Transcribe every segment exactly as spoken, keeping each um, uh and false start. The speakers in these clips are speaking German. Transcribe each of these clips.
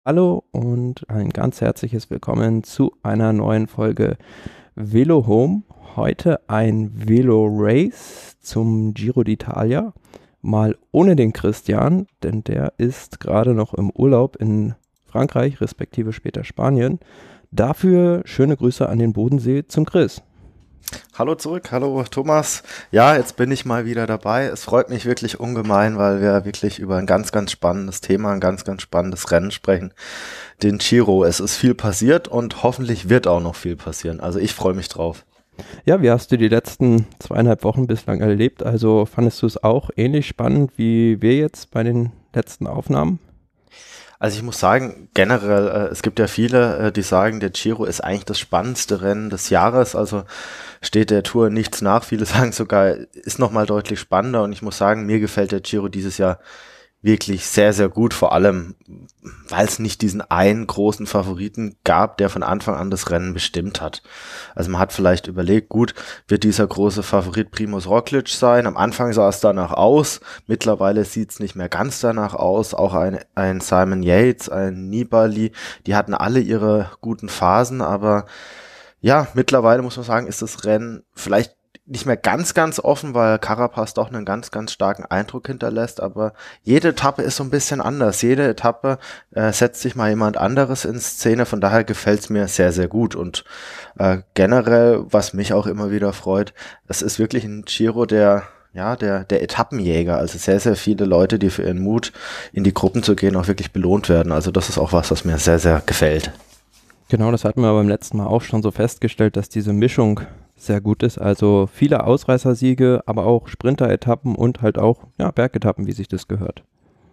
Hallo und ein ganz herzliches Willkommen zu einer neuen Folge Velo Home. Heute ein Velo Race zum Giro d'Italia. Mal ohne den Christian, denn der ist gerade noch im Urlaub in Frankreich, respektive später Spanien. Dafür schöne Grüße an den Bodensee zum Chris. Hallo zurück, hallo Thomas. Ja, jetzt bin ich mal wieder dabei. Es freut mich wirklich ungemein, weil wir wirklich über ein ganz, ganz spannendes Thema, ein ganz, ganz spannendes Rennen sprechen. Den Giro. Es ist viel passiert und hoffentlich wird auch noch viel passieren. Also ich freue mich drauf. Ja, wie hast du die letzten zweieinhalb Wochen bislang erlebt? Also fandest du es auch ähnlich spannend wie wir jetzt bei den letzten Aufnahmen? Also ich muss sagen, generell, äh, es gibt ja viele, äh, die sagen, der Giro ist eigentlich das spannendste Rennen des Jahres, also steht der Tour nichts nach. Viele sagen sogar, ist nochmal deutlich spannender und ich muss sagen, mir gefällt der Giro dieses Jahr wirklich sehr, sehr gut, vor allem, weil es nicht diesen einen großen Favoriten gab, der von Anfang an das Rennen bestimmt hat. Also man hat vielleicht überlegt, gut, wird dieser große Favorit Primož Roglič sein? Am Anfang sah es danach aus, mittlerweile sieht es nicht mehr ganz danach aus. Auch ein, ein Simon Yates, ein Nibali, die hatten alle ihre guten Phasen, aber ja, mittlerweile muss man sagen, ist das Rennen vielleicht nicht mehr ganz, ganz offen, weil Carapaz doch einen ganz, ganz starken Eindruck hinterlässt, aber jede Etappe ist so ein bisschen anders. Jede Etappe äh, setzt sich mal jemand anderes in Szene, von daher gefällt's mir sehr, sehr gut und äh, generell, was mich auch immer wieder freut, es ist wirklich ein Giro, der ja, der, der Etappenjäger, also sehr, sehr viele Leute, die für ihren Mut in die Gruppen zu gehen, auch wirklich belohnt werden. Also das ist auch was, was mir sehr, sehr gefällt. Genau, das hatten wir beim letzten Mal auch schon so festgestellt, dass diese Mischung sehr gut ist. Also viele Ausreißersiege, aber auch Sprinter-Etappen und halt auch ja, Bergetappen, wie sich das gehört.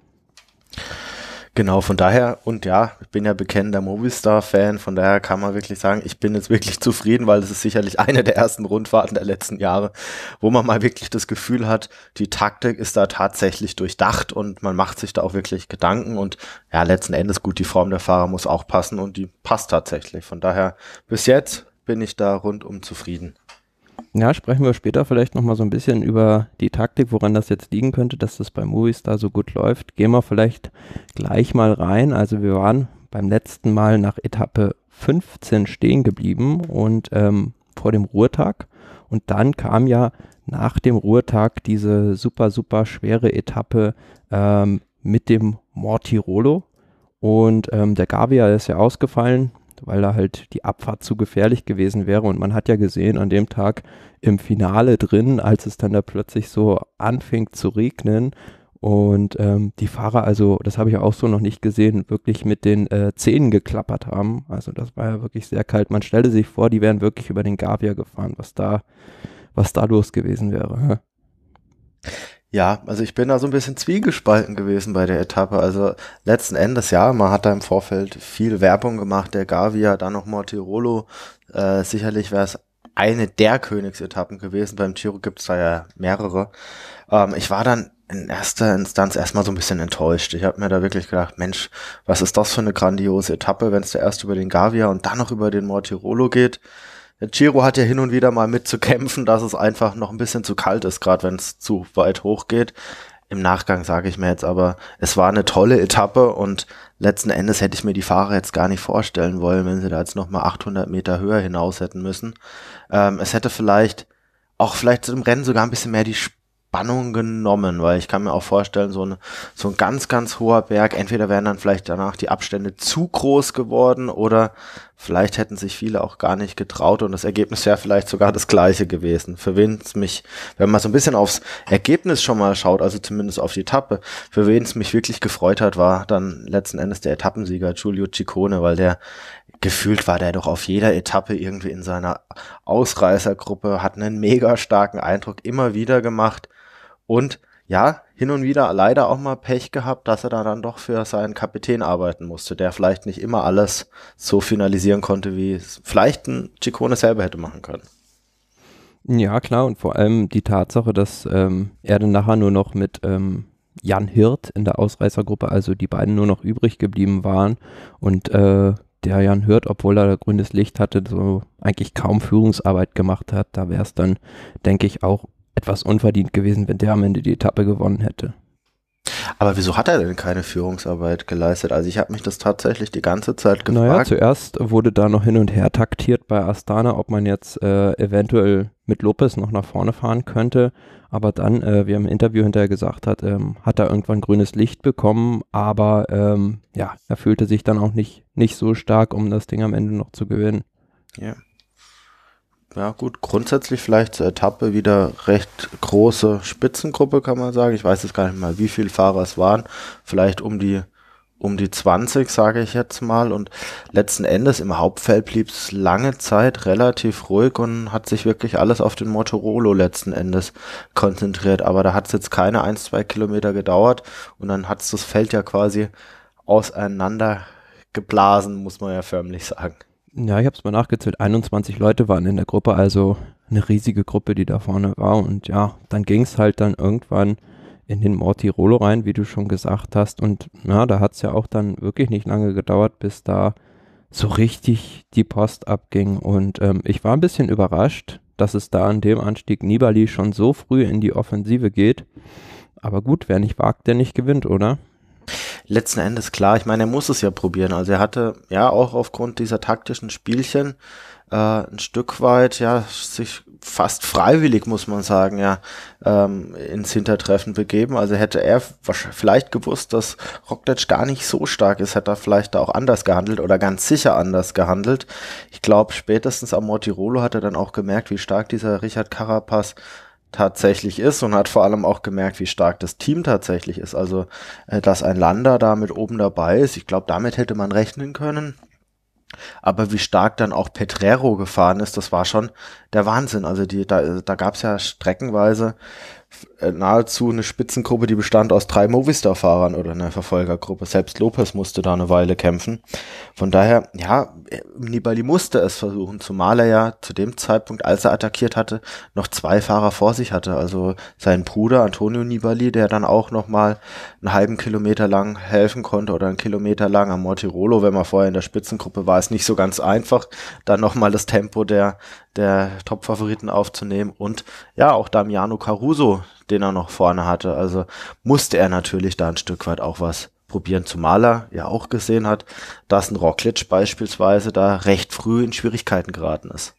Genau, von daher, und ja, ich bin ja bekennender Movistar-Fan, von daher kann man wirklich sagen, ich bin jetzt wirklich zufrieden, weil es ist sicherlich eine der ersten Rundfahrten der letzten Jahre, wo man mal wirklich das Gefühl hat, die Taktik ist da tatsächlich durchdacht und man macht sich da auch wirklich Gedanken und ja, letzten Endes gut, die Form der Fahrer muss auch passen und die passt tatsächlich. Von daher, bis jetzt bin ich da rundum zufrieden. Ja, sprechen wir später vielleicht nochmal so ein bisschen über die Taktik, woran das jetzt liegen könnte, dass das bei Movistar so gut läuft. Gehen wir vielleicht gleich mal rein. Also wir waren beim letzten Mal nach Etappe fünfzehn stehen geblieben und ähm, vor dem Ruhetag. Und dann kam ja nach dem Ruhetag diese super, super schwere Etappe ähm, mit dem Mortirolo. Und ähm, der Gavia ist ja ausgefallen, weil da halt die Abfahrt zu gefährlich gewesen wäre. Und man hat ja gesehen an dem Tag im Finale drin, als es dann da plötzlich so anfing zu regnen und ähm, die Fahrer, also das habe ich auch so noch nicht gesehen, wirklich mit den äh, Zähnen geklappert haben. Also das war ja wirklich sehr kalt. Man stellte sich vor, die wären wirklich über den Gavia gefahren, was da, was da los gewesen wäre. Ja, also ich bin da so ein bisschen zwiegespalten gewesen bei der Etappe. Also letzten Endes, ja, man hat da im Vorfeld viel Werbung gemacht, der Gavia, dann noch Mortirolo. Äh, sicherlich wäre es eine der Königsetappen gewesen. Beim Giro gibt es da ja mehrere. Ähm, ich war dann in erster Instanz erstmal so ein bisschen enttäuscht. Ich habe mir da wirklich gedacht, Mensch, was ist das für eine grandiose Etappe, wenn es da erst über den Gavia und dann noch über den Mortirolo geht. Der Giro hat ja hin und wieder mal mitzukämpfen, dass es einfach noch ein bisschen zu kalt ist, gerade wenn es zu weit hoch geht. Im Nachgang sage ich mir jetzt aber, es war eine tolle Etappe und letzten Endes hätte ich mir die Fahrer jetzt gar nicht vorstellen wollen, wenn sie da jetzt nochmal achthundert Meter höher hinaus hätten müssen. Ähm, es hätte vielleicht, auch vielleicht im Rennen sogar ein bisschen mehr die Spannung genommen, weil ich kann mir auch vorstellen, so, eine, so ein ganz, ganz hoher Berg, entweder wären dann vielleicht danach die Abstände zu groß geworden oder vielleicht hätten sich viele auch gar nicht getraut und das Ergebnis wäre vielleicht sogar das gleiche gewesen. Für wen es mich, wenn man so ein bisschen aufs Ergebnis schon mal schaut, also zumindest auf die Etappe, für wen es mich wirklich gefreut hat, war dann letzten Endes der Etappensieger Giulio Ciccone, weil der gefühlt war der doch auf jeder Etappe irgendwie in seiner Ausreißergruppe, hat einen mega starken Eindruck immer wieder gemacht und ja, hin und wieder leider auch mal Pech gehabt, dass er da dann doch für seinen Kapitän arbeiten musste, der vielleicht nicht immer alles so finalisieren konnte, wie es vielleicht ein Ciccone selber hätte machen können. Ja, klar, und vor allem die Tatsache, dass ähm, er dann nachher nur noch mit ähm, Jan Hirt in der Ausreißergruppe, also die beiden nur noch übrig geblieben waren und äh, der Jan Hirt, obwohl er grünes Licht hatte, so eigentlich kaum Führungsarbeit gemacht hat, da wäre es dann, denke ich, auch etwas unverdient gewesen, wenn der am Ende die Etappe gewonnen hätte. Aber wieso hat er denn keine Führungsarbeit geleistet? Also ich habe mich das tatsächlich die ganze Zeit gefragt. Naja, zuerst wurde da noch hin und her taktiert bei Astana, ob man jetzt äh, eventuell mit Lopez noch nach vorne fahren könnte. Aber dann, äh, wie er im Interview hinterher gesagt hat, ähm, hat er irgendwann grünes Licht bekommen. Aber ähm, ja, er fühlte sich dann auch nicht, nicht so stark, um das Ding am Ende noch zu gewinnen. Ja. Ja gut, grundsätzlich vielleicht zur Etappe wieder recht große Spitzengruppe, kann man sagen. Ich weiß jetzt gar nicht mal, wie viele Fahrer es waren. Vielleicht um die um die zwanzig, sage ich jetzt mal. Und letzten Endes im Hauptfeld blieb es lange Zeit relativ ruhig und hat sich wirklich alles auf den Mortirolo letzten Endes konzentriert. Aber da hat es jetzt keine ein, zwei Kilometer gedauert und dann hat es das Feld ja quasi auseinander geblasen, muss man ja förmlich sagen. Ja, ich habe es mal nachgezählt, einundzwanzig Leute waren in der Gruppe, also eine riesige Gruppe, die da vorne war. Und ja, dann ging es halt dann irgendwann in den Mortirolo rein, wie du schon gesagt hast. Und ja, da hat es ja auch dann wirklich nicht lange gedauert, bis da so richtig die Post abging. Und ähm, ich war ein bisschen überrascht, dass es da an dem Anstieg Nibali schon so früh in die Offensive geht. Aber gut, wer nicht wagt, der nicht gewinnt, oder? Letzten Endes klar, ich meine, er muss es ja probieren. Also er hatte ja auch aufgrund dieser taktischen Spielchen äh, ein Stück weit ja sich fast freiwillig, muss man sagen, ja ähm, ins Hintertreffen begeben. Also hätte er vielleicht gewusst, dass Roglic gar nicht so stark ist, hätte er vielleicht da auch anders gehandelt oder ganz sicher anders gehandelt. Ich glaube, spätestens am Mortirolo hat er dann auch gemerkt, wie stark dieser Richard Carapaz tatsächlich ist und hat vor allem auch gemerkt, wie stark das Team tatsächlich ist. Also, äh, dass ein Landa da mit oben dabei ist, ich glaube, damit hätte man rechnen können. Aber wie stark dann auch Petrero gefahren ist, das war schon der Wahnsinn. Also die, da, da gab es ja streckenweise nahezu eine Spitzengruppe, die bestand aus drei Movistar-Fahrern oder einer Verfolgergruppe. Selbst Lopez musste da eine Weile kämpfen. Von daher, ja, Nibali musste es versuchen, zumal er ja zu dem Zeitpunkt, als er attackiert hatte, noch zwei Fahrer vor sich hatte. Also sein Bruder Antonio Nibali, der dann auch nochmal einen halben Kilometer lang helfen konnte oder einen Kilometer lang am Mortirolo, wenn man vorher in der Spitzengruppe war, ist nicht so ganz einfach, dann nochmal das Tempo der der Top-Favoriten aufzunehmen und ja, auch Damiano Caruso, den er noch vorne hatte, also musste er natürlich da ein Stück weit auch was probieren, zumal er ja auch gesehen hat, dass ein Roglic beispielsweise da recht früh in Schwierigkeiten geraten ist.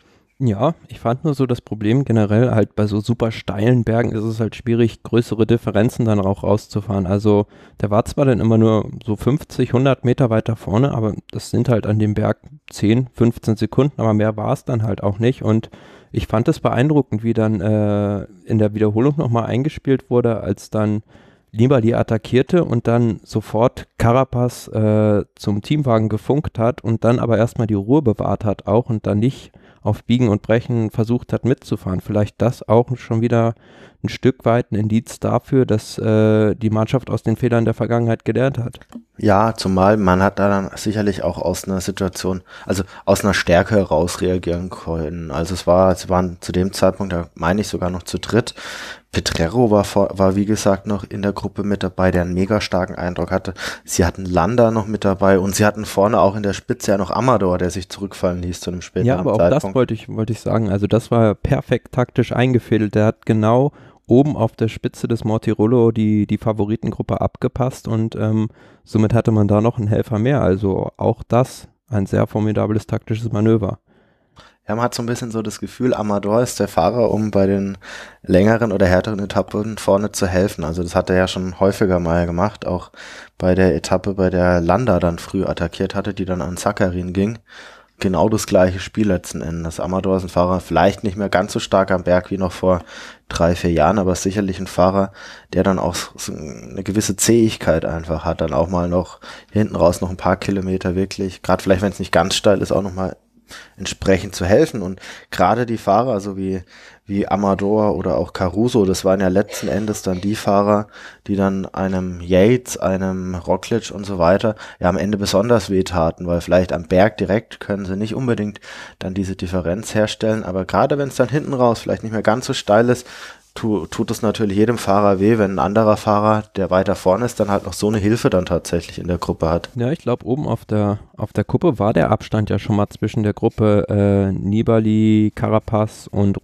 Ja, ich fand nur so das Problem generell halt bei so super steilen Bergen ist es halt schwierig, größere Differenzen dann auch rauszufahren. Also der war zwar dann immer nur so fünfzig, hundert Meter weiter vorne, aber das sind halt an dem Berg zehn, fünfzehn Sekunden, aber mehr war es dann halt auch nicht. Und ich fand es beeindruckend, wie dann äh, in der Wiederholung nochmal eingespielt wurde, als dann Nibali attackierte und dann sofort Carapaz äh, zum Teamwagen gefunkt hat und dann aber erstmal die Ruhe bewahrt hat auch und dann nicht auf Biegen und Brechen versucht hat mitzufahren. Vielleicht das auch schon wieder ein Stück weit ein Indiz dafür, dass äh, die Mannschaft aus den Fehlern der Vergangenheit gelernt hat. Ja, zumal man hat da dann sicherlich auch aus einer Situation, also aus einer Stärke heraus reagieren können. Also es war, sie waren zu dem Zeitpunkt, da meine ich sogar noch zu dritt. Petrero war, vor, war wie gesagt noch in der Gruppe mit dabei, der einen mega starken Eindruck hatte. Sie hatten Landa noch mit dabei und sie hatten vorne auch in der Spitze ja noch Amador, der sich zurückfallen ließ zu einem späteren Ja, aber auch Zeitpunkt. das wollte ich, wollte ich sagen. Also das war perfekt taktisch eingefädelt. Der hat genau oben auf der Spitze des Mortirolo die, die Favoritengruppe abgepasst und ähm, somit hatte man da noch einen Helfer mehr. Also auch das ein sehr formidables taktisches Manöver. Ja, man hat so ein bisschen so das Gefühl, Amador ist der Fahrer, um bei den längeren oder härteren Etappen vorne zu helfen. Also das hat er ja schon häufiger mal gemacht, auch bei der Etappe, bei der Landa dann früh attackiert hatte, die dann an Sakharin ging. Genau das gleiche Spiel letzten Endes. Amador ist ein Fahrer, vielleicht nicht mehr ganz so stark am Berg wie noch vor drei, vier Jahren, aber sicherlich ein Fahrer, der dann auch so eine gewisse Zähigkeit einfach hat, dann auch mal noch hinten raus noch ein paar Kilometer wirklich, gerade vielleicht, wenn es nicht ganz steil ist, auch noch mal entsprechend zu helfen. Und gerade die Fahrer, so wie wie Amador oder auch Caruso, das waren ja letzten Endes dann die Fahrer, die dann einem Yates, einem Roglic und so weiter ja am Ende besonders wehtaten, weil vielleicht am Berg direkt können sie nicht unbedingt dann diese Differenz herstellen, aber gerade wenn es dann hinten raus vielleicht nicht mehr ganz so steil ist, tu, tut es natürlich jedem Fahrer weh, wenn ein anderer Fahrer, der weiter vorne ist, dann halt noch so eine Hilfe dann tatsächlich in der Gruppe hat. Ja, ich glaube, oben auf der auf der Kuppe war der Abstand ja schon mal zwischen der Gruppe äh, Nibali, Carapaz und Roglic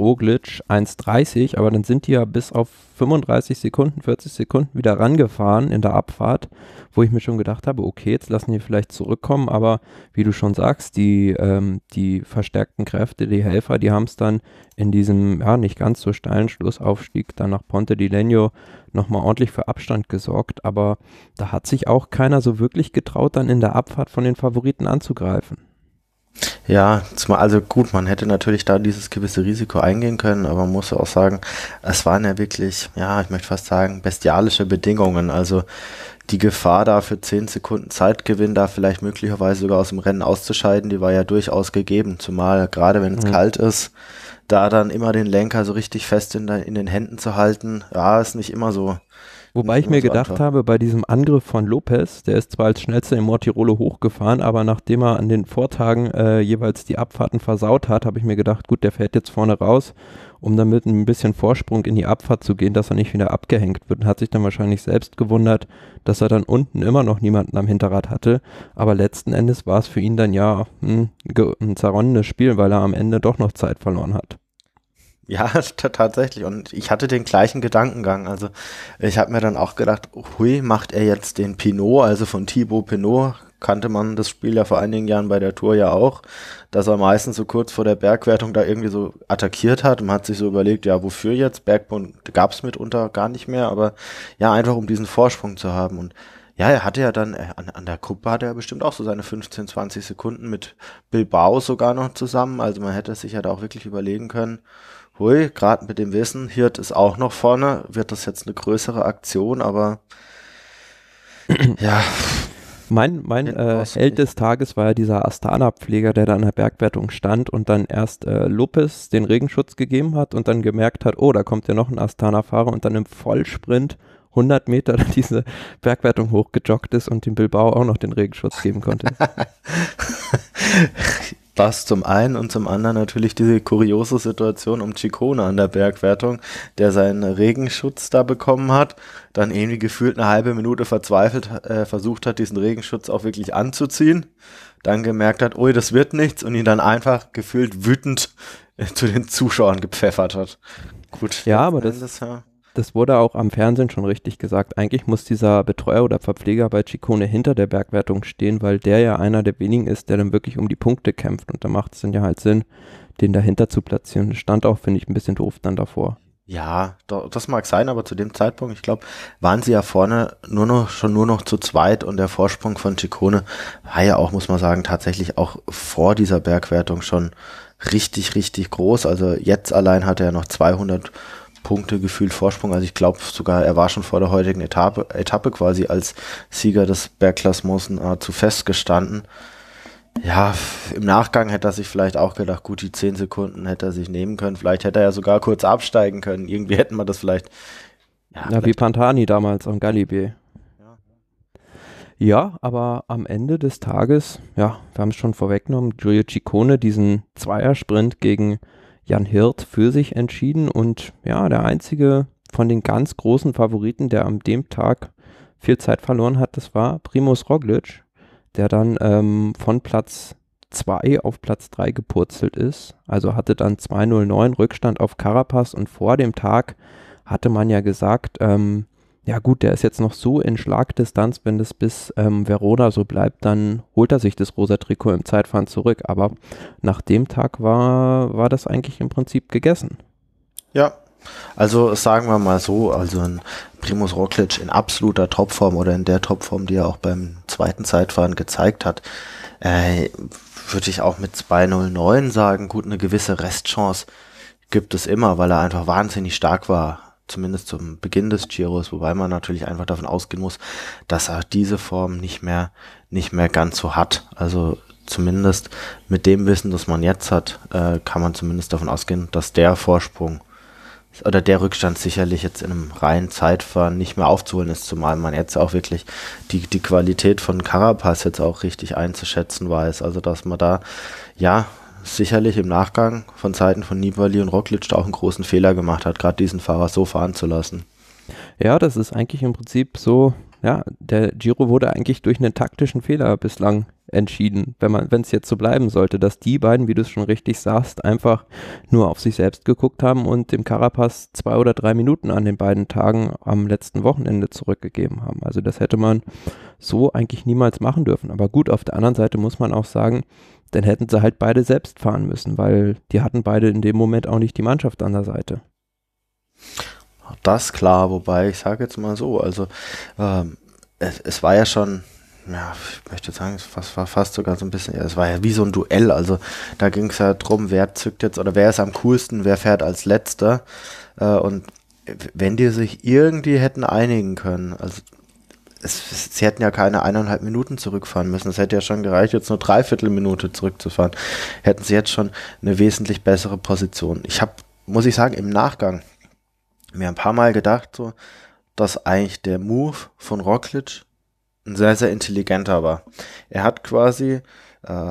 Roglic eins dreißig, aber dann sind die ja bis auf fünfunddreißig Sekunden, vierzig Sekunden wieder rangefahren in der Abfahrt, wo ich mir schon gedacht habe, okay, jetzt lassen die vielleicht zurückkommen, aber wie du schon sagst, die, ähm, die verstärkten Kräfte, die Helfer, die haben es dann in diesem, ja, nicht ganz so steilen Schlussaufstieg dann nach Ponte di Legno nochmal ordentlich für Abstand gesorgt, aber da hat sich auch keiner so wirklich getraut, dann in der Abfahrt von den Favoriten anzugreifen. Ja, zumal, also gut, man hätte natürlich da dieses gewisse Risiko eingehen können, aber man muss auch sagen, es waren ja wirklich, ja, ich möchte fast sagen, bestialische Bedingungen. Also die Gefahr da für zehn Sekunden Zeitgewinn, da vielleicht möglicherweise sogar aus dem Rennen auszuscheiden, die war ja durchaus gegeben, zumal gerade wenn es mhm. kalt ist, da dann immer den Lenker so richtig fest in, der, in den Händen zu halten, ja, ist nicht immer so. Wobei ich mir so gedacht einfach. habe, bei diesem Angriff von Lopez, der ist zwar als schnellster in Mortirolo hochgefahren, aber nachdem er an den Vortagen äh, jeweils die Abfahrten versaut hat, habe ich mir gedacht, gut, der fährt jetzt vorne raus, um dann mit ein bisschen Vorsprung in die Abfahrt zu gehen, dass er nicht wieder abgehängt wird. Und hat sich dann wahrscheinlich selbst gewundert, dass er dann unten immer noch niemanden am Hinterrad hatte. Aber letzten Endes war es für ihn dann ja hm, ein zerronnenes Spiel, weil er am Ende doch noch Zeit verloren hat. Ja, t- tatsächlich. Und ich hatte den gleichen Gedankengang. Also ich habe mir dann auch gedacht, hui, macht er jetzt den Pinot, also von Thibaut Pinot, kannte man das Spiel ja vor einigen Jahren bei der Tour ja auch, dass er meistens so kurz vor der Bergwertung da irgendwie so attackiert hat. Und man hat sich so überlegt, ja, wofür jetzt? Bergbund gab es mitunter gar nicht mehr, aber ja, einfach um diesen Vorsprung zu haben. Und ja, er hatte ja dann, äh, an, an der Gruppe hatte er bestimmt auch so seine fünfzehn, zwanzig Sekunden mit Bilbao sogar noch zusammen. Also man hätte sich ja da auch wirklich überlegen können, hui, gerade mit dem Wissen, Hirt ist auch noch vorne, wird das jetzt eine größere Aktion, aber ja. Mein, mein äh, Held des Tages war ja dieser Astana-Pfleger, der da an der Bergwertung stand und dann erst äh, Lopez den Regenschutz gegeben hat und dann gemerkt hat, oh, da kommt ja noch ein Astana-Fahrer und dann im Vollsprint hundert Meter diese Bergwertung hochgejoggt ist und dem Bilbao auch noch den Regenschutz geben konnte. Das zum einen und zum anderen natürlich diese kuriose Situation um Ciccone an der Bergwertung, der seinen Regenschutz da bekommen hat, dann irgendwie gefühlt eine halbe Minute verzweifelt äh, versucht hat, diesen Regenschutz auch wirklich anzuziehen, dann gemerkt hat, ui, das wird nichts und ihn dann einfach gefühlt wütend äh, zu den Zuschauern gepfeffert hat. Gut. Ja, aber das... das ja. Das wurde auch am Fernsehen schon richtig gesagt. Eigentlich muss dieser Betreuer oder Verpfleger bei Ciccone hinter der Bergwertung stehen, weil der ja einer der wenigen ist, der dann wirklich um die Punkte kämpft. Und da macht es dann ja halt Sinn, den dahinter zu platzieren. Das stand auch, finde ich, ein bisschen doof dann davor. Ja, das mag sein, aber zu dem Zeitpunkt, ich glaube, waren sie ja vorne nur noch schon nur noch zu zweit und der Vorsprung von Ciccone war ja auch, muss man sagen, tatsächlich auch vor dieser Bergwertung schon richtig, richtig groß. Also jetzt allein hat er noch zweihundert Punkte gefühlt Vorsprung, also ich glaube sogar, er war schon vor der heutigen Etappe, Etappe quasi als Sieger des Bergklassements nahezu festgestanden. Ja, im Nachgang hätte er sich vielleicht auch gedacht, gut, die zehn Sekunden hätte er sich nehmen können, vielleicht hätte er ja sogar kurz absteigen können, irgendwie hätten wir das vielleicht... Ja, ja vielleicht wie Pantani damals am Galibier. Ja. ja, aber am Ende des Tages, ja, wir haben es schon vorweggenommen, Giulio Ciccone diesen Zweiersprint gegen Jan Hirt für sich entschieden und ja, der einzige von den ganz großen Favoriten, der an dem Tag viel Zeit verloren hat, das war Primož Roglič, der dann ähm, von Platz zwei auf Platz drei gepurzelt ist, also hatte dann zwei null neun Rückstand auf Carapaz und vor dem Tag hatte man ja gesagt, ähm, ja gut, der ist jetzt noch so in Schlagdistanz, wenn das bis ähm, Verona so bleibt, dann holt er sich das rosa Trikot im Zeitfahren zurück. Aber nach dem Tag war, war das eigentlich im Prinzip gegessen. Ja, also sagen wir mal so, also ein Primož Roglič in absoluter Topform oder in der Topform, die er auch beim zweiten Zeitfahren gezeigt hat, äh, würde ich auch mit zwei null neun sagen, gut, eine gewisse Restchance gibt es immer, weil er einfach wahnsinnig stark war. Zumindest zum Beginn des Giros, wobei man natürlich einfach davon ausgehen muss, dass er diese Form nicht mehr, nicht mehr ganz so hat. Also zumindest mit dem Wissen, das man jetzt hat, äh, kann man zumindest davon ausgehen, dass der Vorsprung oder der Rückstand sicherlich jetzt in einem reinen Zeitfahren nicht mehr aufzuholen ist, zumal man jetzt auch wirklich die, die Qualität von Carapaz jetzt auch richtig einzuschätzen weiß. Also dass man da, ja, sicherlich im Nachgang von Seiten von Nibali und Roglič auch einen großen Fehler gemacht hat, gerade diesen Fahrer so fahren zu lassen. Ja, das ist eigentlich im Prinzip so ja, der Giro wurde eigentlich durch einen taktischen Fehler bislang entschieden, wenn man, wenn es jetzt so bleiben sollte, dass die beiden, wie du es schon richtig sagst, einfach nur auf sich selbst geguckt haben und dem Carapaz zwei oder drei Minuten an den beiden Tagen am letzten Wochenende zurückgegeben haben. Also das hätte man so eigentlich niemals machen dürfen. Aber gut, auf der anderen Seite muss man auch sagen, dann hätten sie halt beide selbst fahren müssen, weil die hatten beide in dem Moment auch nicht die Mannschaft an der Seite. Das klar, wobei ich sage jetzt mal so, also ähm, es, es war ja schon, ja, ich möchte sagen, es war, war fast sogar so ein bisschen, ja, es war ja wie so ein Duell, also da ging es ja drum, wer zückt jetzt oder wer ist am coolsten, wer fährt als Letzter äh, und wenn die sich irgendwie hätten einigen können, also es, sie hätten ja keine eineinhalb Minuten zurückfahren müssen, es hätte ja schon gereicht, jetzt nur dreiviertel Minute zurückzufahren, hätten sie jetzt schon eine wesentlich bessere Position. Ich habe, muss ich sagen, im Nachgang mir ein paar Mal gedacht, so, dass eigentlich der Move von Roglic ein sehr, sehr intelligenter war. Er hat quasi äh,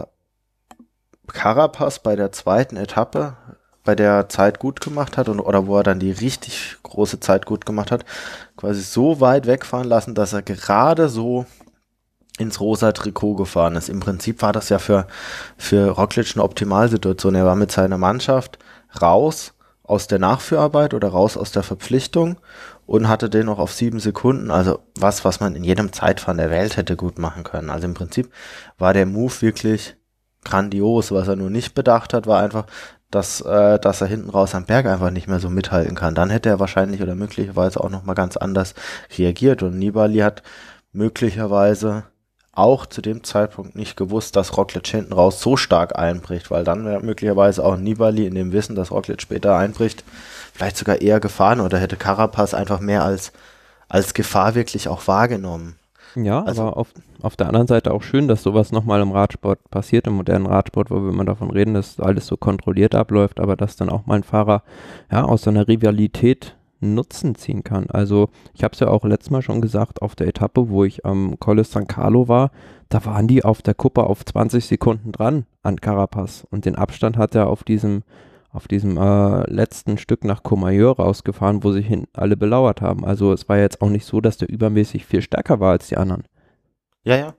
Carapaz bei der zweiten Etappe, bei der er Zeit gut gemacht hat und, oder wo er dann die richtig große Zeit gut gemacht hat, quasi so weit wegfahren lassen, dass er gerade so ins rosa Trikot gefahren ist. Im Prinzip war das ja für, für Roglic eine Optimalsituation. Er war mit seiner Mannschaft raus aus der Nachführarbeit oder raus aus der Verpflichtung und hatte den noch auf sieben Sekunden, also was, was man in jedem Zeitfahren der Welt hätte gut machen können. Also im Prinzip war der Move wirklich grandios. Was er nur nicht bedacht hat, war einfach, dass, äh, dass er hinten raus am Berg einfach nicht mehr so mithalten kann. Dann hätte er wahrscheinlich oder möglicherweise auch nochmal ganz anders reagiert und Nibali hat möglicherweise auch zu dem Zeitpunkt nicht gewusst, dass Roglic hinten raus so stark einbricht, weil dann wäre möglicherweise auch Nibali in dem Wissen, dass Roglic später einbricht, vielleicht sogar eher gefahren oder hätte Carapaz einfach mehr als, als Gefahr wirklich auch wahrgenommen. Ja, Also, aber auf, auf der anderen Seite auch schön, dass sowas nochmal im Radsport passiert, im modernen Radsport, wo wir immer davon reden, dass alles so kontrolliert abläuft, aber dass dann auch mal ein Fahrer ja aus so einer Rivalität Nutzen ziehen kann. Also ich habe es ja auch letztes Mal schon gesagt, auf der Etappe, wo ich am Colle San Carlo war, da waren die auf der Kuppe auf zwanzig Sekunden dran an Carapaz und den Abstand hat er auf diesem auf diesem äh, letzten Stück nach Courmayeur rausgefahren, wo sich hinten alle belauert haben. Also es war jetzt auch nicht so, dass der übermäßig viel stärker war als die anderen. ja, ja.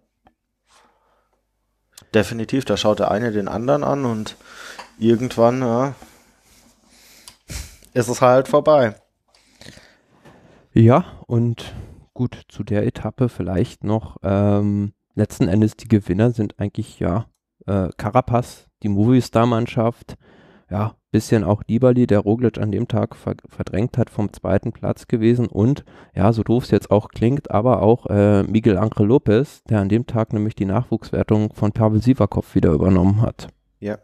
Definitiv, da schaut der eine den anderen an und irgendwann ja, ist es halt vorbei. Ja, und gut, zu der Etappe vielleicht noch, ähm, letzten Endes die Gewinner sind eigentlich, ja, äh, Carapaz, die Movistar-Mannschaft, ja, bisschen auch Nibali, der Roglic an dem Tag ver verdrängt hat, vom zweiten Platz gewesen und, ja, so doof es jetzt auch klingt, aber auch äh, Miguel Ángel López, der an dem Tag nämlich die Nachwuchswertung von Pavel Sivakov wieder übernommen hat. Ja.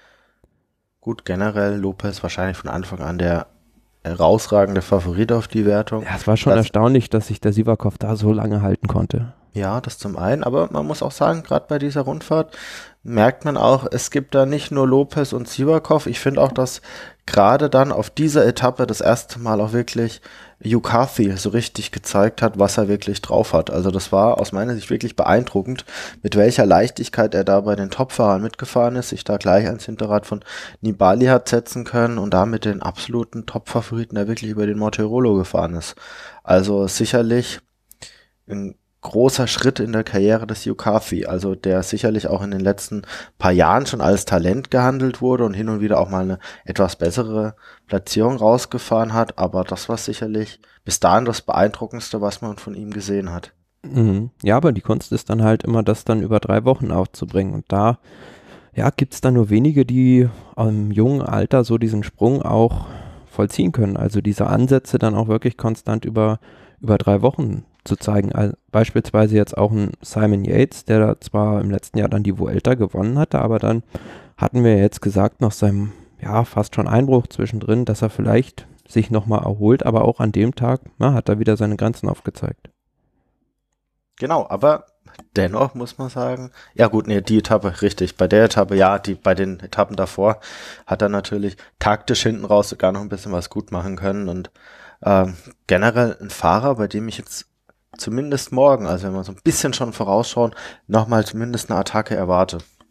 Gut, generell Lopez wahrscheinlich von Anfang an der herausragende Favorit auf die Wertung. Ja, es war schon das, erstaunlich, dass sich der Sivakov da so lange halten konnte. Ja, das zum einen, aber man muss auch sagen, gerade bei dieser Rundfahrt merkt man auch, es gibt da nicht nur Lopez und Sivakov. Ich finde auch, dass gerade dann auf dieser Etappe das erste Mal auch wirklich Yukafi so richtig gezeigt hat, was er wirklich drauf hat. Also das war aus meiner Sicht wirklich beeindruckend, mit welcher Leichtigkeit er da bei den Topfahrern mitgefahren ist, sich da gleich ans Hinterrad von Nibali hat setzen können und damit den absoluten Top-Favoriten, der wirklich über den Mortirolo gefahren ist. Also sicherlich ein großer Schritt in der Karriere des Yukafi, also der sicherlich auch in den letzten paar Jahren schon als Talent gehandelt wurde und hin und wieder auch mal eine etwas bessere Platzierung rausgefahren hat, aber das war sicherlich bis dahin das Beeindruckendste, was man von ihm gesehen hat. Mhm. Ja, aber die Kunst ist dann halt immer, das dann über drei Wochen aufzubringen und da, ja, gibt es dann nur wenige, die im jungen Alter so diesen Sprung auch vollziehen können, also diese Ansätze dann auch wirklich konstant über, über drei Wochen zu zeigen. Also beispielsweise jetzt auch ein Simon Yates, der da zwar im letzten Jahr dann die Vuelta gewonnen hatte, aber dann hatten wir jetzt gesagt, nach seinem, ja, fast schon Einbruch zwischendrin, dass er vielleicht sich nochmal erholt, aber auch an dem Tag, na, hat er wieder seine Grenzen aufgezeigt. Genau, aber dennoch muss man sagen, ja gut, nee, die Etappe, richtig, bei der Etappe, ja, die bei den Etappen davor hat er natürlich taktisch hinten raus sogar noch ein bisschen was gut machen können und ähm, generell ein Fahrer, bei dem ich jetzt zumindest morgen, also wenn wir so ein bisschen schon vorausschauen, nochmal zumindest eine Attacke erwarte.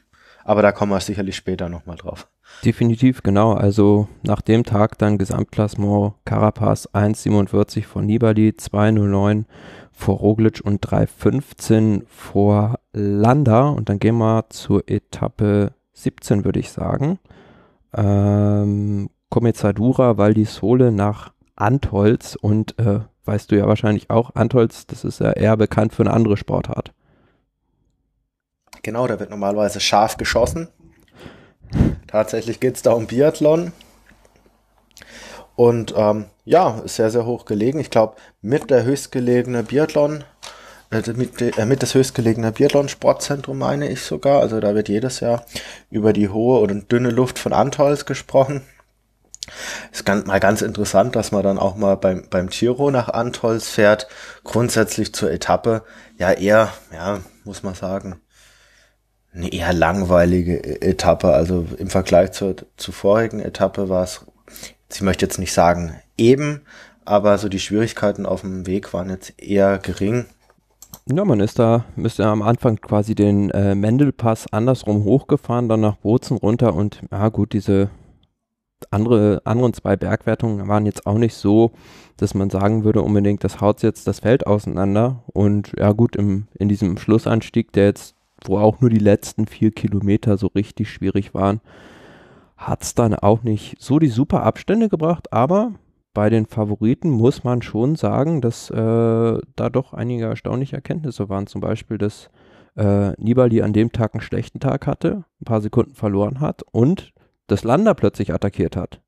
aber da kommen wir sicherlich später nochmal drauf. Definitiv, genau. Also nach dem Tag dann Gesamtklassement Carapaz eins siebenundvierzig vor Nibali, zwei null neun vor Roglic und drei fünfzehn vor Landa. Und dann gehen wir zur Etappe siebzehn, würde ich sagen. Ähm, Comezadura, Val di Sole nach Antholz. Und äh, weißt du ja wahrscheinlich auch, Antholz, das ist ja eher bekannt für eine andere Sportart. Genau, da wird normalerweise scharf geschossen. Tatsächlich geht es da um Biathlon. Und ähm, ja, ist sehr, sehr hoch gelegen. Ich glaube, mit der höchstgelegene Biathlon, äh, mit, äh, mit das höchstgelegene Biathlon-Sportzentrum meine ich sogar. Also da wird jedes Jahr über die hohe oder dünne Luft von Antholz gesprochen. Ist ganz, mal ganz interessant, dass man dann auch mal beim, beim Giro nach Antholz fährt. Grundsätzlich zur Etappe, ja eher, ja, muss man sagen, eine eher langweilige Etappe. Also im Vergleich zur, zur vorigen Etappe war es, ich möchte jetzt nicht sagen eben, aber so die Schwierigkeiten auf dem Weg waren jetzt eher gering. Ja, man ist da, müsste am Anfang quasi den äh, Mendelpass andersrum hochgefahren, dann nach Bozen runter und ja gut, diese andere, anderen zwei Bergwertungen waren jetzt auch nicht so, dass man sagen würde unbedingt, das haut jetzt das Feld auseinander und ja gut, im, in diesem Schlussanstieg, der jetzt, wo auch nur die letzten vier Kilometer so richtig schwierig waren, hat es dann auch nicht so die super Abstände gebracht, aber bei den Favoriten muss man schon sagen, dass äh, da doch einige erstaunliche Erkenntnisse waren. Zum Beispiel, dass äh, Nibali an dem Tag einen schlechten Tag hatte, ein paar Sekunden verloren hat und das Landa plötzlich attackiert hat.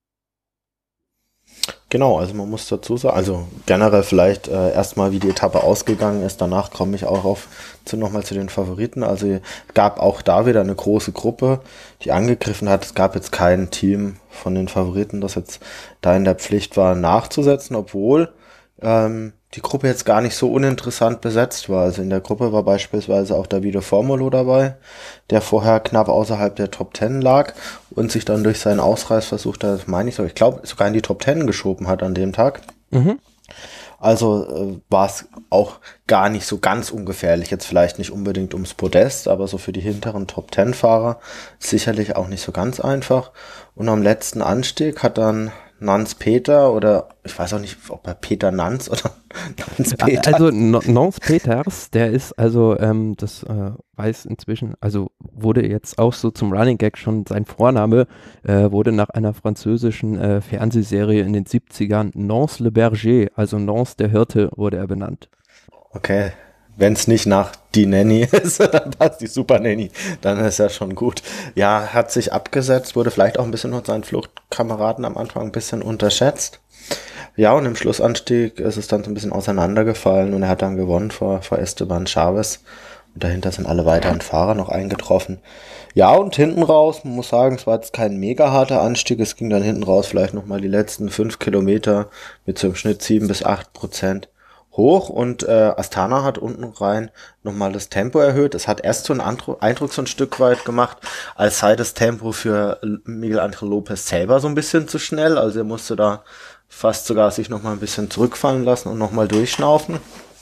Genau, also man muss dazu sagen, also generell vielleicht äh, erstmal, wie die Etappe ausgegangen ist, danach komme ich auch auf zu nochmal zu den Favoriten. Also es gab auch da wieder eine große Gruppe, die angegriffen hat. Es gab jetzt kein Team von den Favoriten, das jetzt da in der Pflicht war, nachzusetzen, obwohl ähm, die Gruppe jetzt gar nicht so uninteressant besetzt war. Also in der Gruppe war beispielsweise auch Davide Formolo dabei, der vorher knapp außerhalb der Top Ten lag und sich dann durch seinen Ausreißversuch, das meine ich so, ich glaube sogar in die Top Ten geschoben hat an dem Tag. Mhm. Also äh, war es auch gar nicht so ganz ungefährlich, jetzt vielleicht nicht unbedingt ums Podest, aber so für die hinteren Top Ten Fahrer sicherlich auch nicht so ganz einfach. Und am letzten Anstieg hat dann Nans Peter oder ich weiß auch nicht, ob er Peter Nans oder Nans Peter. Also Nans Peters, der ist also, ähm, das äh, weiß inzwischen, also wurde jetzt auch so zum Running Gag schon sein Vorname, äh, wurde nach einer französischen äh, Fernsehserie in den siebzigern Nans le Berger, also Nans der Hirte, wurde er benannt. Okay. Wenn es nicht nach die Nanny ist, dann passt die Super Nanny, dann ist ja schon gut. Ja, hat sich abgesetzt, wurde vielleicht auch ein bisschen von seinen Fluchtkameraden am Anfang ein bisschen unterschätzt. Ja, und im Schlussanstieg ist es dann so ein bisschen auseinandergefallen und er hat dann gewonnen vor, vor Esteban Chavez. Und dahinter sind alle weiteren Fahrer noch eingetroffen. Ja, und hinten raus, man muss sagen, es war jetzt kein mega harter Anstieg. Es ging dann hinten raus vielleicht nochmal die letzten fünf Kilometer mit so im Schnitt sieben bis acht Prozent hoch und äh, Astana hat unten rein nochmal das Tempo erhöht. Es hat erst so einen Andru- Eindruck so ein Stück weit gemacht, als sei das Tempo für Miguel Angel Lopez selber so ein bisschen zu schnell. Also er musste da fast sogar sich nochmal ein bisschen zurückfallen lassen und nochmal durchschnaufen.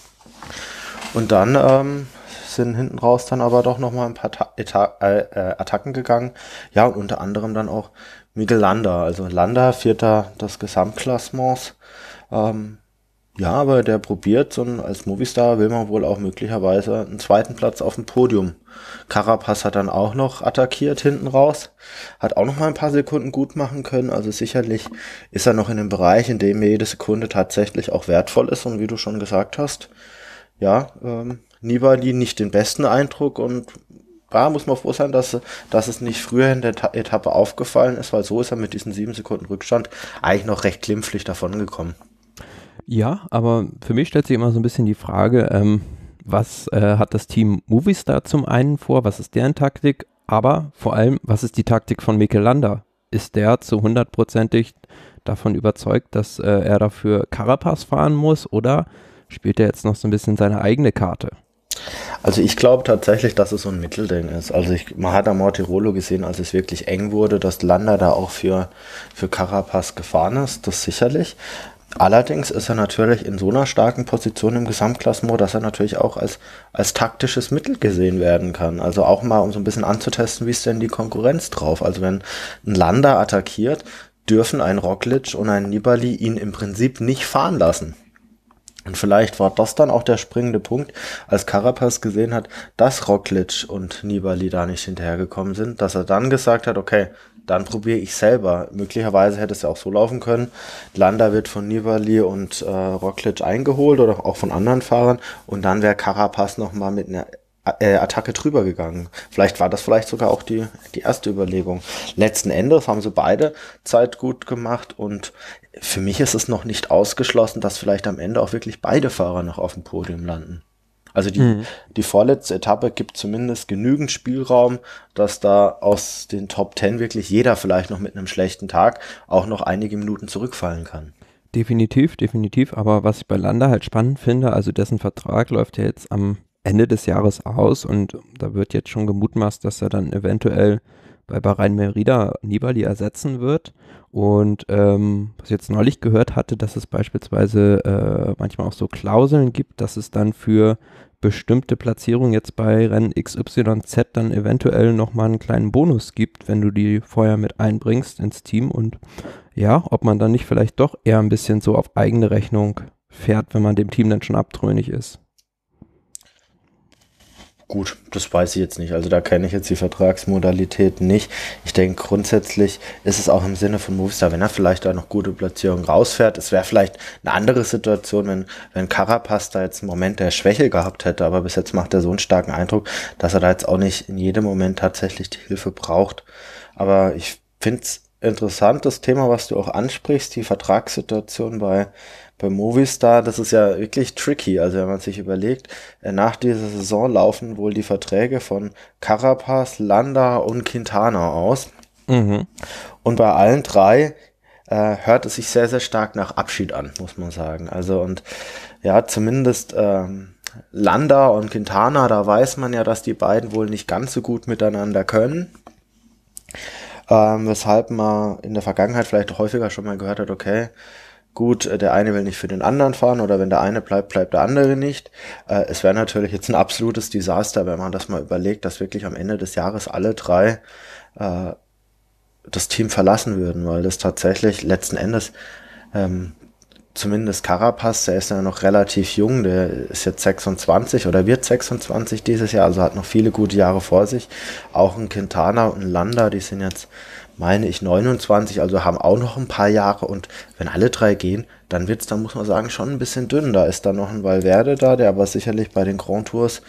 Und dann ähm, sind hinten raus dann aber doch nochmal ein paar Ta- Eta- äh, äh, Attacken gegangen. Ja, und unter anderem dann auch Miguel Landa. Also Landa, Vierter des Gesamtklassements. Ähm, Ja, aber der probiert, so ein, als Movistar will man wohl auch möglicherweise einen zweiten Platz auf dem Podium. Carapaz hat dann auch noch attackiert hinten raus, hat auch noch mal ein paar Sekunden gut machen können, also sicherlich ist er noch in einem Bereich, in dem jede Sekunde tatsächlich auch wertvoll ist und wie du schon gesagt hast, ja, ähm, Nibali nicht den besten Eindruck und da muss man froh sein, dass, dass es nicht früher in der Ta- Etappe aufgefallen ist, weil so ist er mit diesen sieben Sekunden Rückstand eigentlich noch recht glimpflich davongekommen. Ja, aber für mich stellt sich immer so ein bisschen die Frage, ähm, was äh, hat das Team Movistar zum einen vor, was ist deren Taktik, aber vor allem, was ist die Taktik von Mikel Landa? Ist der zu hundertprozentig davon überzeugt, dass äh, er dafür Carapaz fahren muss oder spielt er jetzt noch so ein bisschen seine eigene Karte? Also ich glaube tatsächlich, dass es so ein Mittelding ist. Also ich, man hat am Mortirolo gesehen, als es wirklich eng wurde, dass Landa da auch für, für Carapaz gefahren ist, das sicherlich. Allerdings ist er natürlich in so einer starken Position im Gesamtklassement, dass er natürlich auch als, als taktisches Mittel gesehen werden kann. Also auch mal, um so ein bisschen anzutesten, wie ist denn die Konkurrenz drauf. Also wenn ein Landa attackiert, dürfen ein Roglic und ein Nibali ihn im Prinzip nicht fahren lassen. Und vielleicht war das dann auch der springende Punkt, als Carapaz gesehen hat, dass Roglic und Nibali da nicht hinterhergekommen sind, dass er dann gesagt hat, okay, dann probiere ich selber. Möglicherweise hätte es ja auch so laufen können, Landa wird von Nibali und äh, Roglic eingeholt oder auch von anderen Fahrern und dann wäre Carapaz nochmal mit einer äh, Attacke drüber gegangen. Vielleicht war das vielleicht sogar auch die, die erste Überlegung. Letzten Endes haben sie beide Zeit gut gemacht und für mich ist es noch nicht ausgeschlossen, dass vielleicht am Ende auch wirklich beide Fahrer noch auf dem Podium landen. Also die, mhm. die vorletzte Etappe gibt zumindest genügend Spielraum, dass da aus den Top Ten wirklich jeder vielleicht noch mit einem schlechten Tag auch noch einige Minuten zurückfallen kann. Definitiv, definitiv. Aber was ich bei Landa halt spannend finde, also dessen Vertrag läuft ja jetzt am Ende des Jahres aus und da wird jetzt schon gemutmaßt, dass er dann eventuell bei Bahrain Merida Nibali ersetzen wird. Und ähm, was ich jetzt neulich gehört hatte, dass es beispielsweise äh, manchmal auch so Klauseln gibt, dass es dann für bestimmte Platzierungen jetzt bei Rennen X Y Z dann eventuell nochmal einen kleinen Bonus gibt, wenn du die vorher mit einbringst ins Team. Und ja, ob man dann nicht vielleicht doch eher ein bisschen so auf eigene Rechnung fährt, wenn man dem Team dann schon abtrünnig ist. Gut, das weiß ich jetzt nicht. Also da kenne ich jetzt die Vertragsmodalitäten nicht. Ich denke, grundsätzlich ist es auch im Sinne von Movistar, wenn er vielleicht da noch gute Platzierungen rausfährt. Es wäre vielleicht eine andere Situation, wenn, wenn Carapaz da jetzt einen Moment der Schwäche gehabt hätte. Aber bis jetzt macht er so einen starken Eindruck, dass er da jetzt auch nicht in jedem Moment tatsächlich die Hilfe braucht. Aber ich finde es interessant, das Thema, was du auch ansprichst, die Vertragssituation bei Bei Movistar, das ist ja wirklich tricky, also wenn man sich überlegt, nach dieser Saison laufen wohl die Verträge von Carapaz, Landa und Quintana aus. Mhm. Und bei allen drei äh, hört es sich sehr, sehr stark nach Abschied an, muss man sagen. Also und ja, zumindest ähm, Landa und Quintana, da weiß man ja, dass die beiden wohl nicht ganz so gut miteinander können. Ähm, weshalb man in der Vergangenheit vielleicht häufiger schon mal gehört hat, okay, gut, der eine will nicht für den anderen fahren oder wenn der eine bleibt, bleibt der andere nicht. Äh, es wäre natürlich jetzt ein absolutes Desaster, wenn man das mal überlegt, dass wirklich am Ende des Jahres alle drei äh, das Team verlassen würden, weil das tatsächlich letzten Endes ähm, zumindest Carapaz, der ist ja noch relativ jung, der ist jetzt sechsundzwanzig oder wird sechsundzwanzig dieses Jahr, also hat noch viele gute Jahre vor sich. Auch ein Quintana und ein Landa, die sind jetzt, meine ich, neunundzwanzig, also haben auch noch ein paar Jahre und wenn alle drei gehen, dann wird's, dann muss man sagen, schon ein bisschen dünn. Da ist dann noch ein Valverde da, der aber sicherlich bei den Grand Tours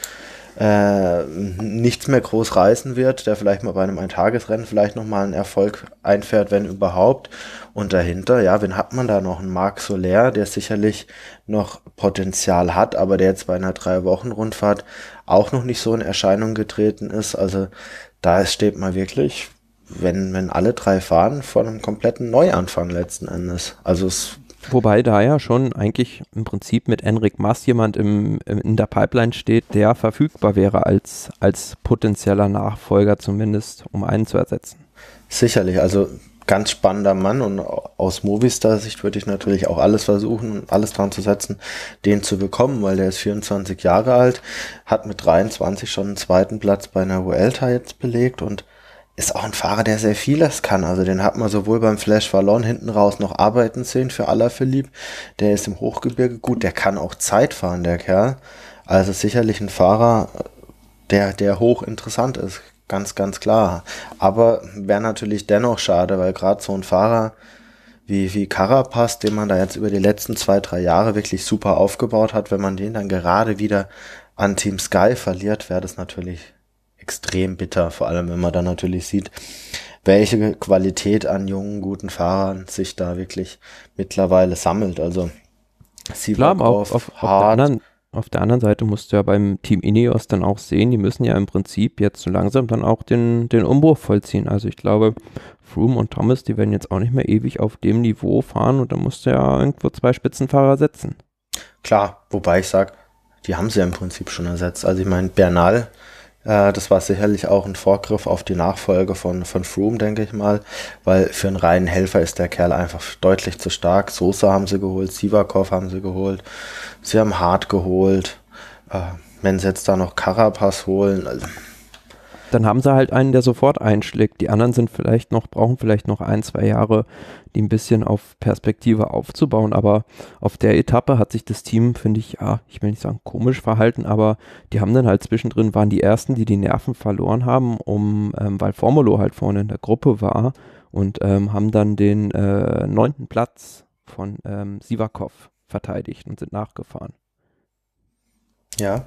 äh, nichts mehr groß reißen wird, der vielleicht mal bei einem Eintagesrennen vielleicht nochmal einen Erfolg einfährt, wenn überhaupt. Und dahinter, ja, wen hat man da noch? Ein Marc Soler, der sicherlich noch Potenzial hat, aber der jetzt bei einer Drei-Wochen-Rundfahrt auch noch nicht so in Erscheinung getreten ist. Also da steht man wirklich, wenn, wenn alle drei fahren, vor einem kompletten Neuanfang letzten Endes. Also es Wobei da ja schon eigentlich im Prinzip mit Enric Mas jemand im, im, in der Pipeline steht, der verfügbar wäre als, als potenzieller Nachfolger zumindest, um einen zu ersetzen. Sicherlich, also ganz spannender Mann und aus Movistar-Sicht würde ich natürlich auch alles versuchen, alles dran zu setzen, den zu bekommen, weil der ist vierundzwanzig Jahre alt, hat mit dreiundzwanzig schon einen zweiten Platz bei einer Vuelta jetzt belegt und ist auch ein Fahrer, der sehr vieles kann. Also den hat man sowohl beim Flash Wallon hinten raus noch arbeiten sehen für Alaphilippe. Der ist im Hochgebirge gut, der kann auch Zeit fahren, der Kerl. Also sicherlich ein Fahrer, der, der hoch interessant ist. Ganz, ganz klar. Aber wäre natürlich dennoch schade, weil gerade so ein Fahrer wie, wie Carapaz, den man da jetzt über die letzten zwei, drei Jahre wirklich super aufgebaut hat, wenn man den dann gerade wieder an Team Sky verliert, wäre das natürlich extrem bitter, vor allem wenn man dann natürlich sieht, welche Qualität an jungen, guten Fahrern sich da wirklich mittlerweile sammelt. Also Klar, auf, auf, auf, der anderen, auf der anderen Seite musst du ja beim Team Ineos dann auch sehen, die müssen ja im Prinzip jetzt so langsam dann auch den, den Umbruch vollziehen. Also ich glaube, Froome und Thomas, die werden jetzt auch nicht mehr ewig auf dem Niveau fahren und dann musst du ja irgendwo zwei Spitzenfahrer setzen. Klar, wobei ich sage, die haben sie ja im Prinzip schon ersetzt. Also ich meine, Bernal, Äh, das war sicherlich auch ein Vorgriff auf die Nachfolge von, von Froome, denke ich mal, weil für einen reinen Helfer ist der Kerl einfach deutlich zu stark. Sosa haben sie geholt, Sivakov haben sie geholt, sie haben Hart geholt, äh, wenn sie jetzt da noch Carapaz holen, also Dann haben sie halt einen, der sofort einschlägt. Die anderen sind vielleicht noch, brauchen vielleicht noch ein, zwei Jahre, die ein bisschen auf Perspektive aufzubauen. Aber auf der Etappe hat sich das Team, finde ich, ja, ich will nicht sagen komisch verhalten, aber die haben dann halt zwischendrin, waren die Ersten, die die Nerven verloren haben, um, ähm, weil Formolo halt vorne in der Gruppe war und ähm, haben dann den äh, neunten Platz von ähm, Sivakov verteidigt und sind nachgefahren. ja.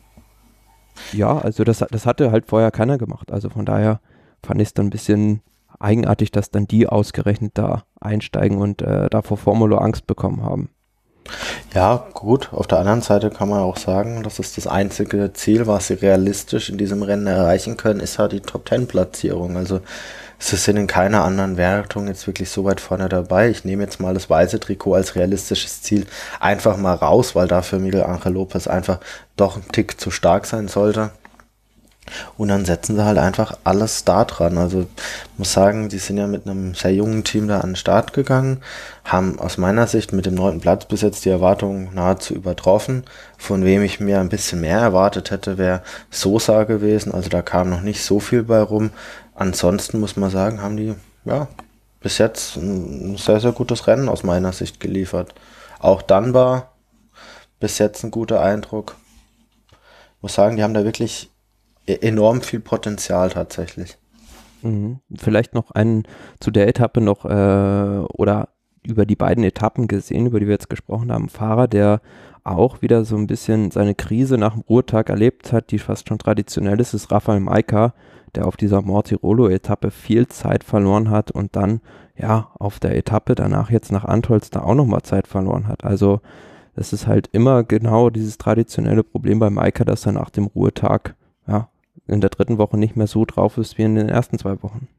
Ja, also das, das hatte halt vorher keiner gemacht. Also von daher fand ich es dann ein bisschen eigenartig, dass dann die ausgerechnet da einsteigen und äh, da vor Formolo Angst bekommen haben. Ja, gut. Auf der anderen Seite kann man auch sagen, das ist das einzige Ziel, was sie realistisch in diesem Rennen erreichen können, ist halt die Top-Ten-Platzierung. Also sie sind in keiner anderen Wertung jetzt wirklich so weit vorne dabei. Ich nehme jetzt mal das weiße Trikot als realistisches Ziel einfach mal raus, weil dafür Miguel Ángel López einfach doch ein Tick zu stark sein sollte. Und dann setzen sie halt einfach alles da dran. Also ich muss sagen, die sind ja mit einem sehr jungen Team da an den Start gegangen, haben aus meiner Sicht mit dem neunten Platz bis jetzt die Erwartungen nahezu übertroffen. Von wem ich mir ein bisschen mehr erwartet hätte, wäre Sosa gewesen. Also da kam noch nicht so viel bei rum. Ansonsten muss man sagen, haben die ja bis jetzt ein sehr, sehr gutes Rennen aus meiner Sicht geliefert. Auch Dunbar bis jetzt ein guter Eindruck. Ich muss sagen, die haben da wirklich enorm viel Potenzial tatsächlich. Mhm. Vielleicht noch einen zu der Etappe noch äh, oder über die beiden Etappen gesehen, über die wir jetzt gesprochen haben. Ein Fahrer, der auch wieder so ein bisschen seine Krise nach dem Ruhetag erlebt hat, die fast schon traditionell ist, ist Rafael Majka, der auf dieser Mortirolo-Etappe viel Zeit verloren hat und dann ja auf der Etappe danach jetzt nach Antholz da auch nochmal Zeit verloren hat. Also es ist halt immer genau dieses traditionelle Problem bei Majka, dass er nach dem Ruhetag ja in der dritten Woche nicht mehr so drauf ist wie in den ersten zwei Wochen.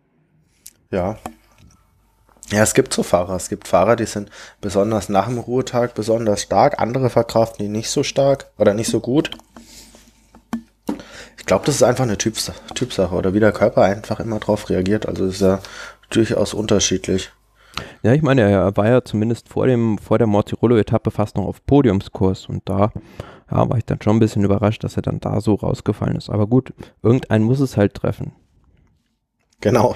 Ja. Ja, es gibt so Fahrer. Es gibt Fahrer, die sind besonders nach dem Ruhetag besonders stark. Andere verkraften die nicht so stark oder nicht so gut. Ich glaube, das ist einfach eine Typs Typsache oder wie der Körper einfach immer drauf reagiert. Also ist ja durchaus unterschiedlich. Ja, ich meine, er war ja zumindest vor dem vor der Mortirolo-Etappe fast noch auf Podiumskurs und da ja, war ich dann schon ein bisschen überrascht, dass er dann da so rausgefallen ist. Aber gut, irgendeinen muss es halt treffen. Genau.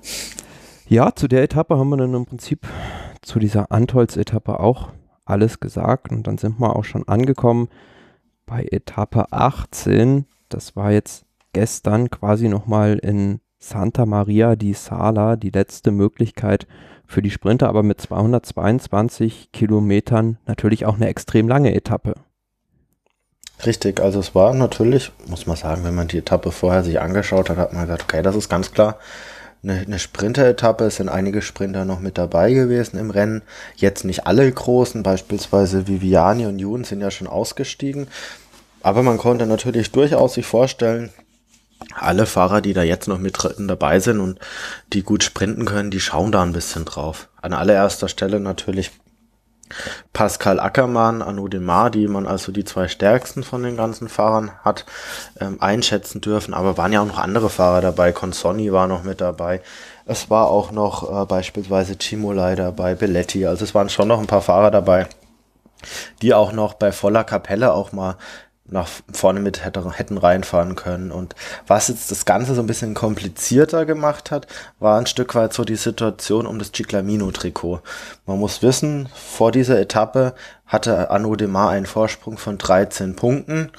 Ja, zu der Etappe haben wir dann im Prinzip zu dieser Antholz-Etappe auch alles gesagt und dann sind wir auch schon angekommen bei Etappe achtzehn. Das war jetzt gestern quasi nochmal in Santa Maria di Sala die letzte Möglichkeit für die Sprinter, aber mit zweihundertzweiundzwanzig Kilometern natürlich auch eine extrem lange Etappe. Richtig, also es war natürlich, muss man sagen, wenn man die Etappe vorher sich angeschaut hat, hat man gesagt, okay, das ist ganz klar eine, eine Sprinter-Etappe. Es sind einige Sprinter noch mit dabei gewesen im Rennen. Jetzt nicht alle großen, beispielsweise Viviani und Jun sind ja schon ausgestiegen. Aber man konnte natürlich durchaus sich vorstellen, alle Fahrer, die da jetzt noch mit dabei sind und die gut sprinten können, die schauen da ein bisschen drauf. An allererster Stelle natürlich Pascal Ackermann, Arnaud Démare, die man also die zwei stärksten von den ganzen Fahrern hat ähm, einschätzen dürfen, aber waren ja auch noch andere Fahrer dabei, Consonni war noch mit dabei, es war auch noch äh, beispielsweise Cimolai dabei, Belletti, also es waren schon noch ein paar Fahrer dabei, die auch noch bei voller Kapelle auch mal nach vorne mit hätte, hätten reinfahren können. Und was jetzt das Ganze so ein bisschen komplizierter gemacht hat, war ein Stück weit so die Situation um das Ciclamino-Trikot. Man muss wissen, vor dieser Etappe hatte Arnaud Démare einen Vorsprung von dreizehn Punkten.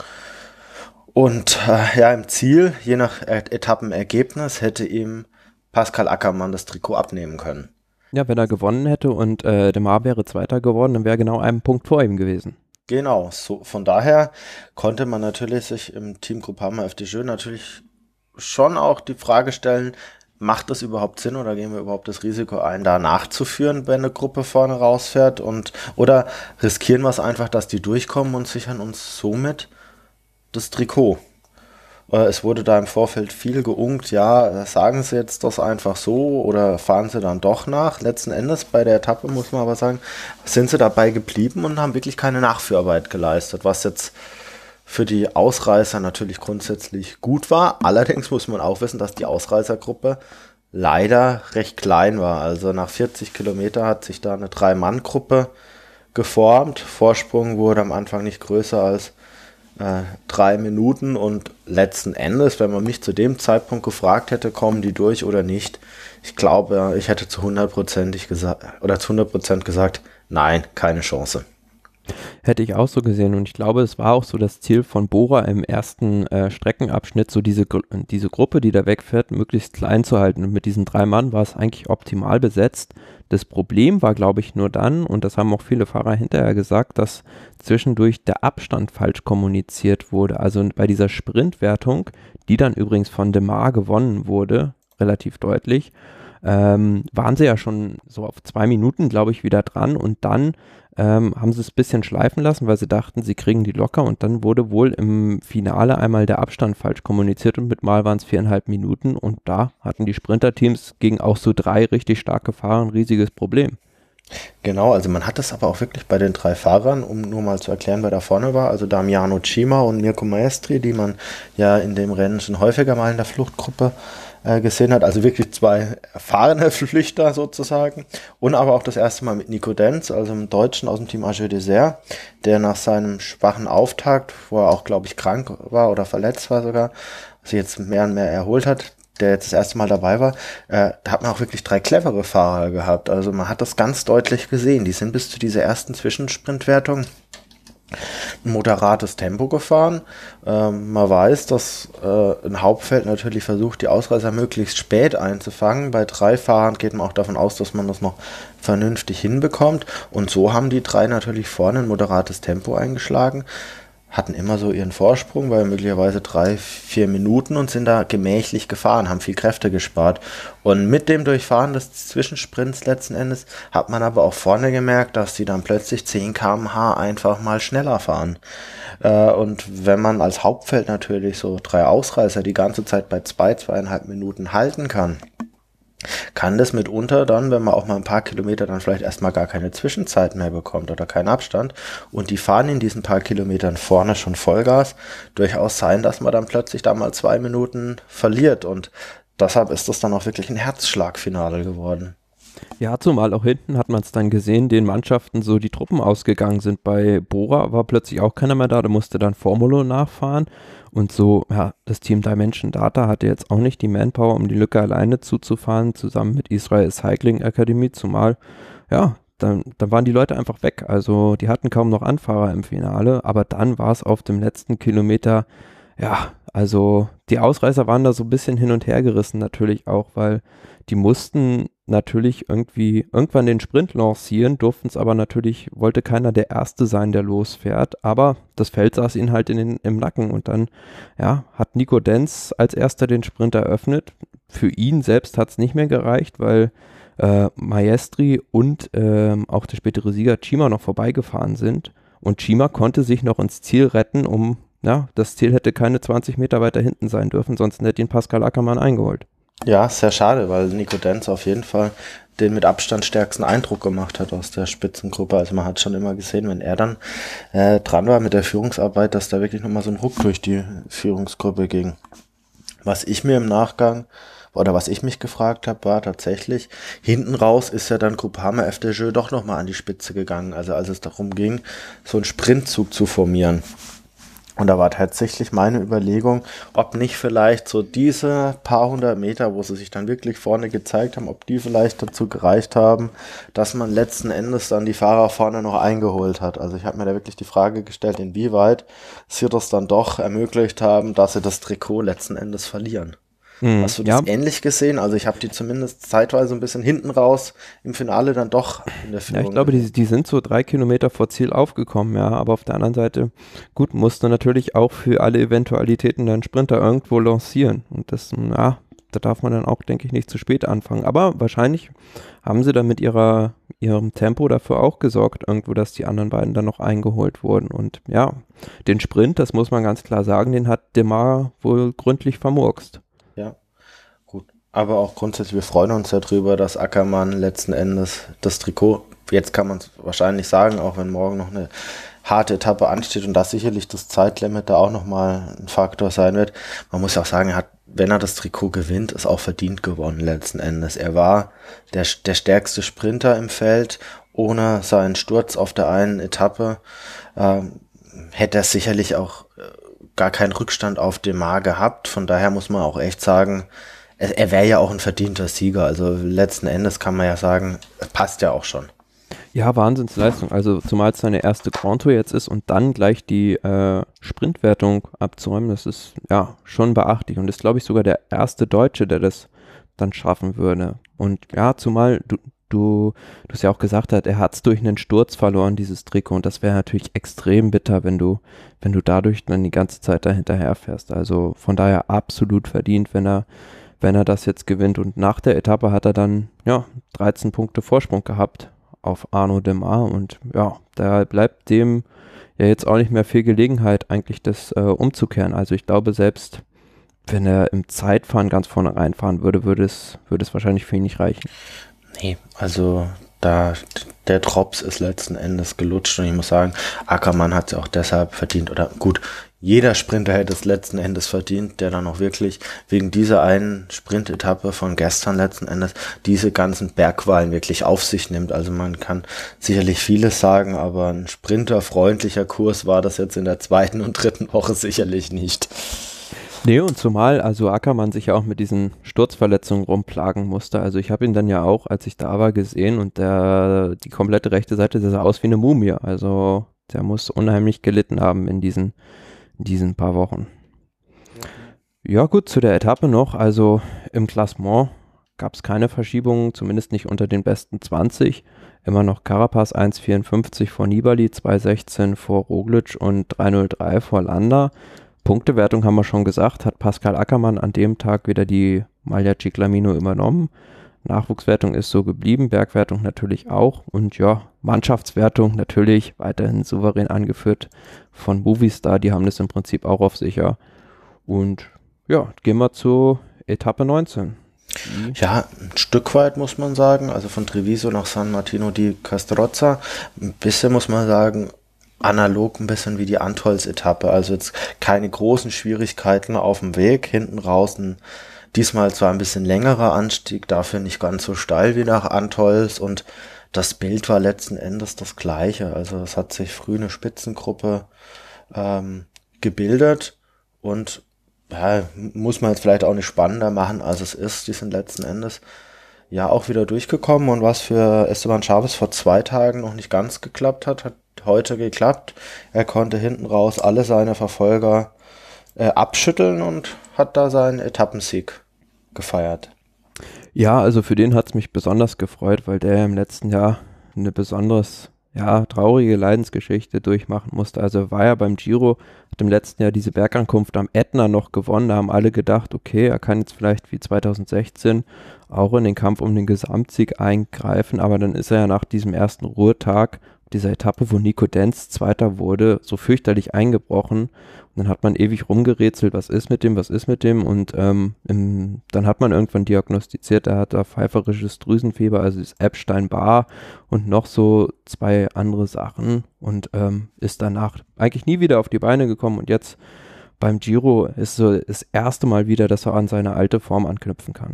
Und äh, ja, im Ziel, je nach Etappenergebnis, hätte ihm Pascal Ackermann das Trikot abnehmen können. Ja, wenn er gewonnen hätte und äh, Démare wäre Zweiter geworden, dann wäre genau ein Punkt vor ihm gewesen. Genau, so von daher konnte man natürlich sich im Team Groupama F D J natürlich schon auch die Frage stellen, macht das überhaupt Sinn oder gehen wir überhaupt das Risiko ein, da nachzuführen, wenn eine Gruppe vorne rausfährt und oder riskieren wir es einfach, dass die durchkommen und sichern uns somit das Trikot. Es wurde da im Vorfeld viel geunkt, ja, sagen sie jetzt das einfach so oder fahren sie dann doch nach. Letzten Endes bei der Etappe, muss man aber sagen, sind sie dabei geblieben und haben wirklich keine Nachführarbeit geleistet, was jetzt für die Ausreißer natürlich grundsätzlich gut war. Allerdings muss man auch wissen, dass die Ausreißergruppe leider recht klein war. Also nach vierzig Kilometer hat sich da eine Drei-Mann-Gruppe geformt. Vorsprung wurde am Anfang nicht größer als äh, drei Minuten und letzten Endes, wenn man mich zu dem Zeitpunkt gefragt hätte, kommen die durch oder nicht, ich glaube, ich hätte zu hundert Prozent gesagt, oder zu hundert Prozent gesagt, nein, keine Chance. Hätte ich auch so gesehen und ich glaube, es war auch so das Ziel von Bora im ersten äh, Streckenabschnitt, so diese, diese Gruppe, die da wegfährt, möglichst klein zu halten. Und mit diesen drei Mann war es eigentlich optimal besetzt. Das Problem war, glaube ich, nur dann, und das haben auch viele Fahrer hinterher gesagt, dass zwischendurch der Abstand falsch kommuniziert wurde. Also bei dieser Sprintwertung, die dann übrigens von De Maar gewonnen wurde, relativ deutlich, ähm, waren sie ja schon so auf zwei Minuten, glaube ich, wieder dran und dann ähm, haben sie es ein bisschen schleifen lassen, weil sie dachten, sie kriegen die locker und dann wurde wohl im Finale einmal der Abstand falsch kommuniziert und mit Mal waren es viereinhalb Minuten und da hatten die Sprinterteams gegen auch so drei richtig starke Fahrer ein riesiges Problem. Genau, also man hat das aber auch wirklich bei den drei Fahrern, um nur mal zu erklären, wer da vorne war, also Damiano Cima und Mirko Maestri, die man ja in dem Rennen schon häufiger mal in der Fluchtgruppe gesehen hat, also wirklich zwei erfahrene Flüchter sozusagen und aber auch das erste Mal mit Nico Denz, also einem Deutschen aus dem Team Argeux Dessert, der nach seinem schwachen Auftakt, wo er auch, glaube ich, krank war oder verletzt war sogar, sich jetzt mehr und mehr erholt hat, der jetzt das erste Mal dabei war, äh, da hat man auch wirklich drei clevere Fahrer gehabt, also man hat das ganz deutlich gesehen, die sind bis zu dieser ersten Zwischensprintwertung ein moderates Tempo gefahren. Ähm, man weiß, dass äh, ein Hauptfeld natürlich versucht, die Ausreißer möglichst spät einzufangen. Bei drei Fahrern geht man auch davon aus, dass man das noch vernünftig hinbekommt. Und so haben die drei natürlich vorne ein moderates Tempo eingeschlagen, hatten immer so ihren Vorsprung, bei möglicherweise drei, vier Minuten und sind da gemächlich gefahren, haben viel Kräfte gespart. Und mit dem Durchfahren des Zwischensprints letzten Endes hat man aber auch vorne gemerkt, dass die dann plötzlich zehn Kilometer pro Stunde einfach mal schneller fahren. Äh, und wenn man als Hauptfeld natürlich so drei Ausreißer die ganze Zeit bei zwei, zweieinhalb Minuten halten kann, kann das mitunter dann, wenn man auch mal ein paar Kilometer dann vielleicht erstmal gar keine Zwischenzeit mehr bekommt oder keinen Abstand und die fahren in diesen paar Kilometern vorne schon Vollgas, durchaus sein, dass man dann plötzlich da mal zwei Minuten verliert und deshalb ist das dann auch wirklich ein Herzschlagfinale geworden. Ja, zumal auch hinten hat man es dann gesehen, den Mannschaften so die Truppen ausgegangen sind. Bei Bora war plötzlich auch keiner mehr da, da musste dann Formulo nachfahren. Und so, ja, das Team Dimension Data hatte jetzt auch nicht die Manpower, um die Lücke alleine zuzufahren, zusammen mit Israel Cycling Academy, zumal, ja, dann, dann waren die Leute einfach weg. Also die hatten kaum noch Anfahrer im Finale, aber dann war es auf dem letzten Kilometer, ja, also die Ausreißer waren da so ein bisschen hin und her gerissen natürlich auch, weil die mussten natürlich irgendwie irgendwann den Sprint lancieren, durften es aber natürlich, wollte keiner der Erste sein, der losfährt, aber das Feld saß ihnen halt in den, im Nacken und dann, ja, hat Nico Denz als Erster den Sprint eröffnet. Für ihn selbst hat es nicht mehr gereicht, weil äh, Maestri und ähm, auch der spätere Sieger Cima noch vorbeigefahren sind und Cima konnte sich noch ins Ziel retten, um, ja, das Ziel hätte keine zwanzig Meter weiter hinten sein dürfen, sonst hätte ihn Pascal Ackermann eingeholt. Ja, sehr schade, weil Nico Denz auf jeden Fall den mit Abstand stärksten Eindruck gemacht hat aus der Spitzengruppe. Also man hat schon immer gesehen, wenn er dann äh, dran war mit der Führungsarbeit, dass da wirklich nochmal so ein Ruck durch die Führungsgruppe ging. Was ich mir im Nachgang oder was ich mich gefragt habe, war tatsächlich, hinten raus ist ja dann Groupama F D Jeux doch nochmal an die Spitze gegangen. Also als es darum ging, so einen Sprintzug zu formieren. Und da war tatsächlich meine Überlegung, ob nicht vielleicht so diese paar hundert Meter, wo sie sich dann wirklich vorne gezeigt haben, ob die vielleicht dazu gereicht haben, dass man letzten Endes dann die Fahrer vorne noch eingeholt hat. Also ich habe mir da wirklich die Frage gestellt, inwieweit sie das dann doch ermöglicht haben, dass sie das Trikot letzten Endes verlieren. Hm, Hast du das ja. ähnlich gesehen? Also ich habe die zumindest zeitweise ein bisschen hinten raus im Finale dann doch in der Führung. Ja, ich glaube, die, die sind so drei Kilometer vor Ziel aufgekommen, ja, aber auf der anderen Seite, gut, musste natürlich auch für alle Eventualitäten dann Sprinter irgendwo lancieren und das, ja, da darf man dann auch, denke ich, nicht zu spät anfangen, aber wahrscheinlich haben sie dann mit ihrer, ihrem Tempo dafür auch gesorgt, irgendwo, dass die anderen beiden dann noch eingeholt wurden und ja, den Sprint, das muss man ganz klar sagen, den hat De Maar wohl gründlich vermurkst. Ja, gut. Aber auch grundsätzlich, wir freuen uns ja drüber, dass Ackermann letzten Endes das Trikot jetzt kann man es wahrscheinlich sagen, auch wenn morgen noch eine harte Etappe ansteht und das sicherlich das Zeitlimit da auch nochmal ein Faktor sein wird. Man muss ja auch sagen, er hat, wenn er das Trikot gewinnt, ist auch verdient gewonnen letzten Endes. Er war der, der stärkste Sprinter im Feld, ohne seinen Sturz auf der einen Etappe ähm, hätte er sicherlich auch äh, gar keinen Rückstand auf Démare gehabt. Von daher muss man auch echt sagen, er, er wäre ja auch ein verdienter Sieger. Also letzten Endes kann man ja sagen, passt ja auch schon. Ja, Wahnsinnsleistung. Also zumal es seine erste Grand Tour jetzt ist und dann gleich die äh, Sprintwertung abzuräumen, das ist ja schon beachtlich und ist, glaube ich, sogar der erste Deutsche, der das dann schaffen würde. Und ja, zumal du, du, du es ja auch gesagt hast, er hat es durch einen Sturz verloren, dieses Trikot, und das wäre natürlich extrem bitter, wenn du, wenn du dadurch dann die ganze Zeit dahinterher fährst. Also von daher absolut verdient, wenn er wenn er das jetzt gewinnt. Und nach der Etappe hat er dann ja dreizehn Punkte Vorsprung gehabt auf Arnaud Démare und ja, da bleibt dem ja jetzt auch nicht mehr viel Gelegenheit, eigentlich das äh, umzukehren. Also ich glaube, selbst wenn er im Zeitfahren ganz vorne reinfahren würde, würde es, würde es wahrscheinlich für ihn nicht reichen. Nee, also da der Drops ist letzten Endes gelutscht und ich muss sagen, Ackermann hat es auch deshalb verdient, oder gut, jeder Sprinter hätte es letzten Endes verdient, der dann auch wirklich wegen dieser einen Sprintetappe von gestern letzten Endes diese ganzen Bergwahlen wirklich auf sich nimmt. Also man kann sicherlich vieles sagen, aber ein sprinterfreundlicher Kurs war das jetzt in der zweiten und dritten Woche sicherlich nicht. Nee, und zumal also Ackermann sich ja auch mit diesen Sturzverletzungen rumplagen musste. Also ich habe ihn dann ja auch, als ich da war, gesehen und der, die komplette rechte Seite, der sah aus wie eine Mumie. Also der muss unheimlich gelitten haben in diesen, in diesen paar Wochen. Ja gut, zu der Etappe noch. Also im Klassement gab es keine Verschiebungen, zumindest nicht unter den besten zwanzig. Immer noch Carapaz eins vierundfünfzig vor Nibali, zwei sechzehn vor Roglic und drei null drei vor Landa. Punktewertung haben wir schon gesagt, hat Pascal Ackermann an dem Tag wieder die Maglia Ciclamino übernommen. Nachwuchswertung ist so geblieben, Bergwertung natürlich auch und ja, Mannschaftswertung natürlich weiterhin souverän angeführt von Movistar, die haben das im Prinzip auch auf sicher. Und ja, gehen wir zu Etappe neunzehn. Ja, ein Stück weit muss man sagen, also von Treviso nach San Martino di Castrozza, ein bisschen muss man sagen, analog ein bisschen wie die Antolz-Etappe, also jetzt keine großen Schwierigkeiten auf dem Weg, hinten raus ein, diesmal zwar ein bisschen längerer Anstieg, dafür nicht ganz so steil wie nach Antolz und das Bild war letzten Endes das gleiche, also es hat sich früh eine Spitzengruppe ähm, gebildet und ja, muss man jetzt vielleicht auch nicht spannender machen, als es ist, die sind letzten Endes ja auch wieder durchgekommen und was für Esteban Chaves vor zwei Tagen noch nicht ganz geklappt hat, hat heute geklappt. Er konnte hinten raus alle seine Verfolger äh, abschütteln und hat da seinen Etappensieg gefeiert. Ja, also für den hat es mich besonders gefreut, weil der im letzten Jahr eine besonders ja, traurige Leidensgeschichte durchmachen musste. Also war er beim Giro, hat im letzten Jahr diese Bergankunft am Ätna noch gewonnen. Da haben alle gedacht, okay, er kann jetzt vielleicht wie zweitausendsechzehn auch in den Kampf um den Gesamtsieg eingreifen, aber dann ist er ja nach diesem ersten Ruhetag, dieser Etappe, wo Nico Denz Zweiter wurde, so fürchterlich eingebrochen. Und dann hat man ewig rumgerätselt, was ist mit dem, was ist mit dem. Und ähm, im, dann hat man irgendwann diagnostiziert, er hat da pfeiferisches Drüsenfieber, also ist Epstein-Barr und noch so zwei andere Sachen. Und ähm, ist danach eigentlich nie wieder auf die Beine gekommen. Und jetzt beim Giro ist so das erste Mal wieder, dass er an seine alte Form anknüpfen kann.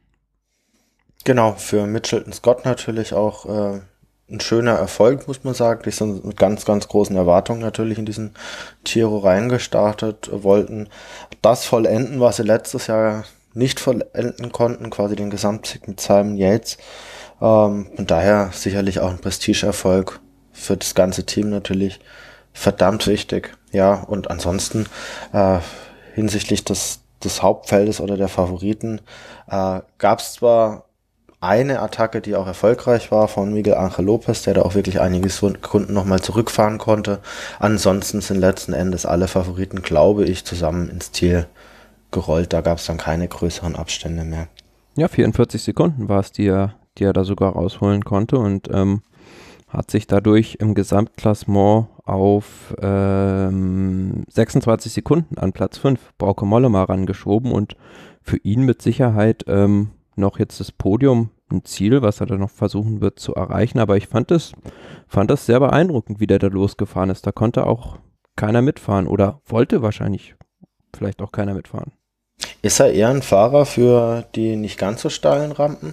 Genau, für Mitchelton Scott natürlich auch äh, ein schöner Erfolg, muss man sagen. Die sind mit ganz, ganz großen Erwartungen natürlich in diesen Giro reingestartet, wollten das vollenden, was sie letztes Jahr nicht vollenden konnten, quasi den Gesamtsieg mit Simon Yates. Ähm, und daher sicherlich auch ein Prestigeerfolg für das ganze Team natürlich verdammt wichtig. Ja, und ansonsten äh, hinsichtlich des, des Hauptfeldes oder der Favoriten äh, gab es zwar eine Attacke, die auch erfolgreich war, von Miguel Angel Lopez, der da auch wirklich einige Sekunden nochmal zurückfahren konnte. Ansonsten sind letzten Endes alle Favoriten, glaube ich, zusammen ins Ziel gerollt. Da gab es dann keine größeren Abstände mehr. Ja, vierundvierzig Sekunden war es, die er, die er da sogar rausholen konnte und ähm, hat sich dadurch im Gesamtklassement auf ähm, sechsundzwanzig Sekunden an Platz fünf Bauke Mollema rangeschoben und für ihn mit Sicherheit ähm, noch jetzt das Podium ein Ziel, was er dann noch versuchen wird zu erreichen. Aber ich fand es, fand das sehr beeindruckend, wie der da losgefahren ist. Da konnte auch keiner mitfahren oder wollte wahrscheinlich vielleicht auch keiner mitfahren. Ist er eher ein Fahrer für die nicht ganz so steilen Rampen?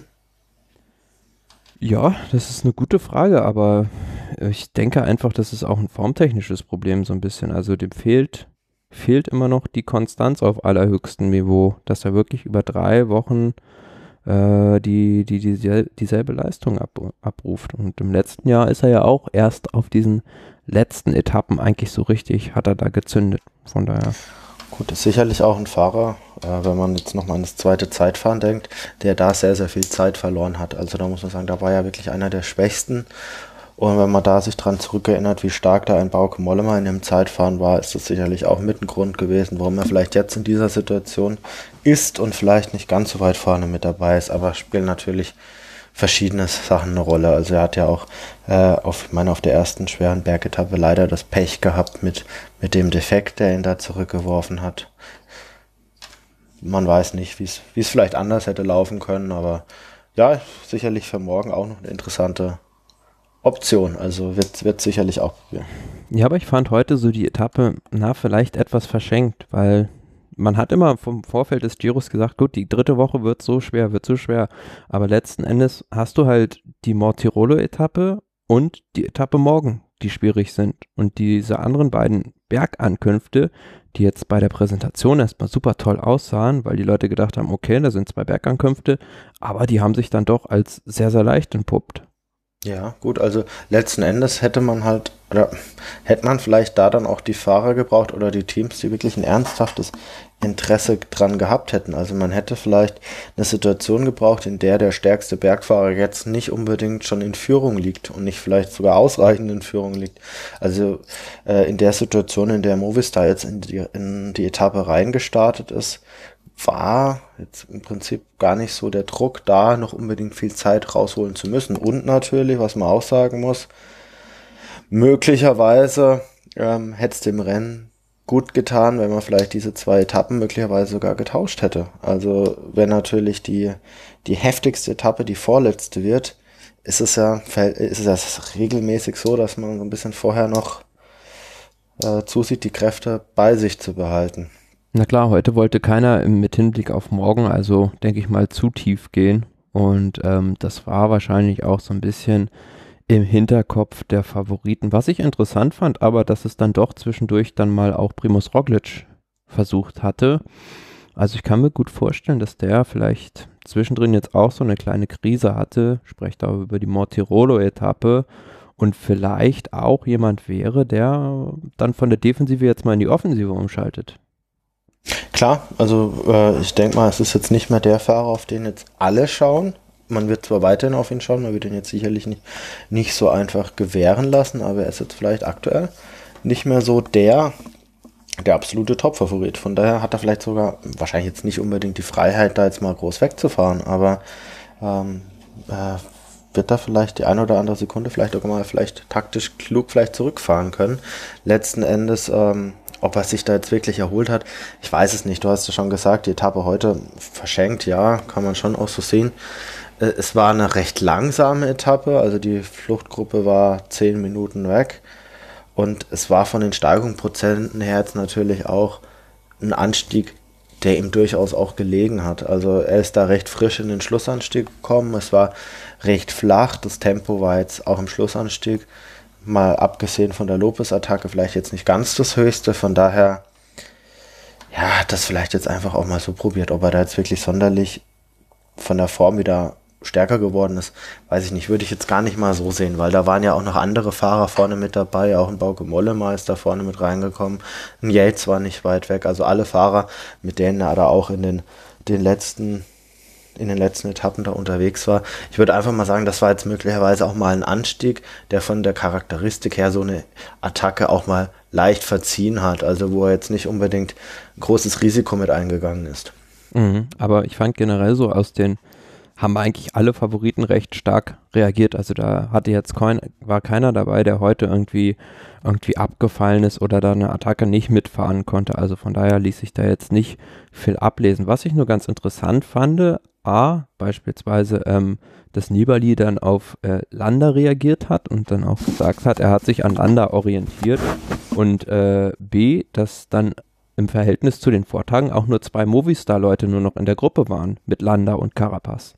Ja, das ist eine gute Frage, aber ich denke einfach, das ist auch ein formtechnisches Problem so ein bisschen. Also dem fehlt, fehlt immer noch die Konstanz auf allerhöchstem Niveau, dass er wirklich über drei Wochen äh, die, die, die, dieselbe Leistung ab, abruft. Und im letzten Jahr ist er ja auch erst auf diesen letzten Etappen eigentlich so richtig, hat er da gezündet. Von daher. Gut, ist sicherlich auch ein Fahrer, äh, wenn man jetzt nochmal an das zweite Zeitfahren denkt, der da sehr, sehr viel Zeit verloren hat. Also da muss man sagen, da war ja wirklich einer der Schwächsten. Und wenn man da sich dran zurückerinnert, wie stark da ein Bauke Mollema in dem Zeitfahren war, ist das sicherlich auch mit ein Grund gewesen, warum er vielleicht jetzt in dieser Situation ist und vielleicht nicht ganz so weit vorne mit dabei ist. Aber spielen natürlich verschiedene Sachen eine Rolle. Also er hat ja auch äh, auf, ich meine, auf der ersten schweren Bergetappe leider das Pech gehabt mit, mit dem Defekt, der ihn da zurückgeworfen hat. Man weiß nicht, wie es wie es vielleicht anders hätte laufen können, aber ja, sicherlich für morgen auch noch eine interessante Option. Also wird, wird sicherlich auch probieren. Ja, aber ich fand heute so die Etappe, na, vielleicht etwas verschenkt, weil man hat immer vom Vorfeld des Giros gesagt, gut, die dritte Woche wird so schwer, wird so schwer, aber letzten Endes hast du halt die Mortirolo-Etappe und die Etappe morgen, die schwierig sind. Und diese anderen beiden Bergankünfte, die jetzt bei der Präsentation erstmal super toll aussahen, weil die Leute gedacht haben, okay, da sind zwei Bergankünfte, aber die haben sich dann doch als sehr, sehr leicht entpuppt. Ja, gut, also letzten Endes hätte man halt, oder hätte man vielleicht da dann auch die Fahrer gebraucht oder die Teams, die wirklich ein ernsthaftes Interesse dran gehabt hätten. Also man hätte vielleicht eine Situation gebraucht, in der der stärkste Bergfahrer jetzt nicht unbedingt schon in Führung liegt und nicht vielleicht sogar ausreichend in Führung liegt. Also äh, in der Situation, in der Movistar jetzt in die, in die Etappe reingestartet ist, war jetzt im Prinzip gar nicht so der Druck da, noch unbedingt viel Zeit rausholen zu müssen. Und natürlich, was man auch sagen muss, möglicherweise ähm, hätte es dem Rennen gut getan, wenn man vielleicht diese zwei Etappen möglicherweise sogar getauscht hätte. Also wenn natürlich die, die heftigste Etappe die vorletzte wird, ist es ja, ist es ja regelmäßig so, dass man so ein bisschen vorher noch äh, zusieht, die Kräfte bei sich zu behalten. Na klar, heute wollte keiner mit Hinblick auf morgen, also denke ich mal, zu tief gehen. Und ähm, das war wahrscheinlich auch so ein bisschen im Hinterkopf der Favoriten. Was ich interessant fand, aber dass es dann doch zwischendurch dann mal auch Primož Roglič versucht hatte. Also ich kann mir gut vorstellen, dass der vielleicht zwischendrin jetzt auch so eine kleine Krise hatte. Sprecht auch über die Mortirolo-Etappe. Und vielleicht auch jemand wäre, der dann von der Defensive jetzt mal in die Offensive umschaltet. Klar, also äh, ich denke mal, es ist jetzt nicht mehr der Fahrer, auf den jetzt alle schauen. Man wird zwar weiterhin auf ihn schauen, man wird ihn jetzt sicherlich nicht, nicht so einfach gewähren lassen, aber er ist jetzt vielleicht aktuell nicht mehr so der, der absolute Top-Favorit. Von daher hat er vielleicht sogar, wahrscheinlich jetzt nicht unbedingt die Freiheit, da jetzt mal groß wegzufahren, aber ähm, äh, wird da vielleicht die eine oder andere Sekunde vielleicht auch mal vielleicht taktisch klug vielleicht zurückfahren können. Letzten Endes ähm, ob er sich da jetzt wirklich erholt hat, ich weiß es nicht. Du hast ja schon gesagt, die Etappe heute verschenkt, ja, kann man schon auch so sehen. Es war eine recht langsame Etappe, also die Fluchtgruppe war zehn Minuten weg und es war von den Steigungsprozenten her jetzt natürlich auch ein Anstieg, der ihm durchaus auch gelegen hat. Also er ist da recht frisch in den Schlussanstieg gekommen, es war recht flach, das Tempo war jetzt auch im Schlussanstieg, mal abgesehen von der Lopez-Attacke, vielleicht jetzt nicht ganz das Höchste, von daher, ja, hat das vielleicht jetzt einfach auch mal so probiert, ob er da jetzt wirklich sonderlich von der Form wieder stärker geworden ist, weiß ich nicht, würde ich jetzt gar nicht mal so sehen, weil da waren ja auch noch andere Fahrer vorne mit dabei, auch ein Bauke Mollema ist da vorne mit reingekommen, ein Yates war nicht weit weg, also alle Fahrer, mit denen er da auch in den, den letzten in den letzten Etappen da unterwegs war. Ich würde einfach mal sagen, das war jetzt möglicherweise auch mal ein Anstieg, der von der Charakteristik her so eine Attacke auch mal leicht verziehen hat, also wo er jetzt nicht unbedingt ein großes Risiko mit eingegangen ist. Mhm, aber ich fand generell so aus den, haben eigentlich alle Favoriten recht stark reagiert, also da hatte jetzt kein, war keiner dabei, der heute irgendwie irgendwie abgefallen ist oder da eine Attacke nicht mitfahren konnte, also von daher ließ sich da jetzt nicht viel ablesen. Was ich nur ganz interessant fand, A, beispielsweise, ähm, dass Nibali dann auf äh, Landa reagiert hat und dann auch gesagt hat, er hat sich an Landa orientiert und äh, B, dass dann im Verhältnis zu den Vortagen auch nur zwei Movistar-Leute nur noch in der Gruppe waren, mit Landa und Carapaz.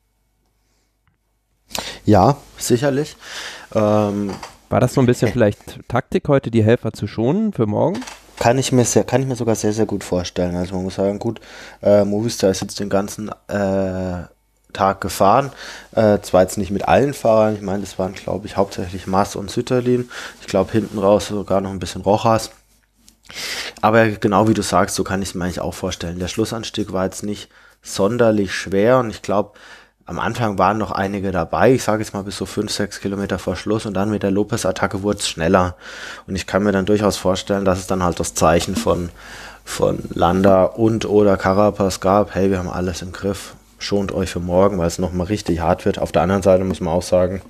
Ja, sicherlich. Ähm, War das so ein bisschen vielleicht Taktik heute, die Helfer zu schonen für morgen? Kann ich mir sehr, kann ich mir sogar sehr, sehr gut vorstellen. Also man muss sagen, gut, äh, Movistar ist jetzt den ganzen äh, Tag gefahren. Äh, zwar jetzt nicht mit allen Fahrern, ich meine, das waren, glaube ich, hauptsächlich Mas und Sütterlin. Ich glaube, hinten raus sogar noch ein bisschen Rojas. Aber genau wie du sagst, so kann ich es mir eigentlich auch vorstellen. Der Schlussanstieg war jetzt nicht sonderlich schwer und ich glaube, am Anfang waren noch einige dabei, ich sage jetzt mal bis so fünf, sechs Kilometer vor Schluss und dann mit der Lopez-Attacke wurde es schneller. Und ich kann mir dann durchaus vorstellen, dass es dann halt das Zeichen von, von Landa und oder Carapaz gab, hey, wir haben alles im Griff, schont euch für morgen, weil es nochmal richtig hart wird. Auf der anderen Seite muss man auch sagen,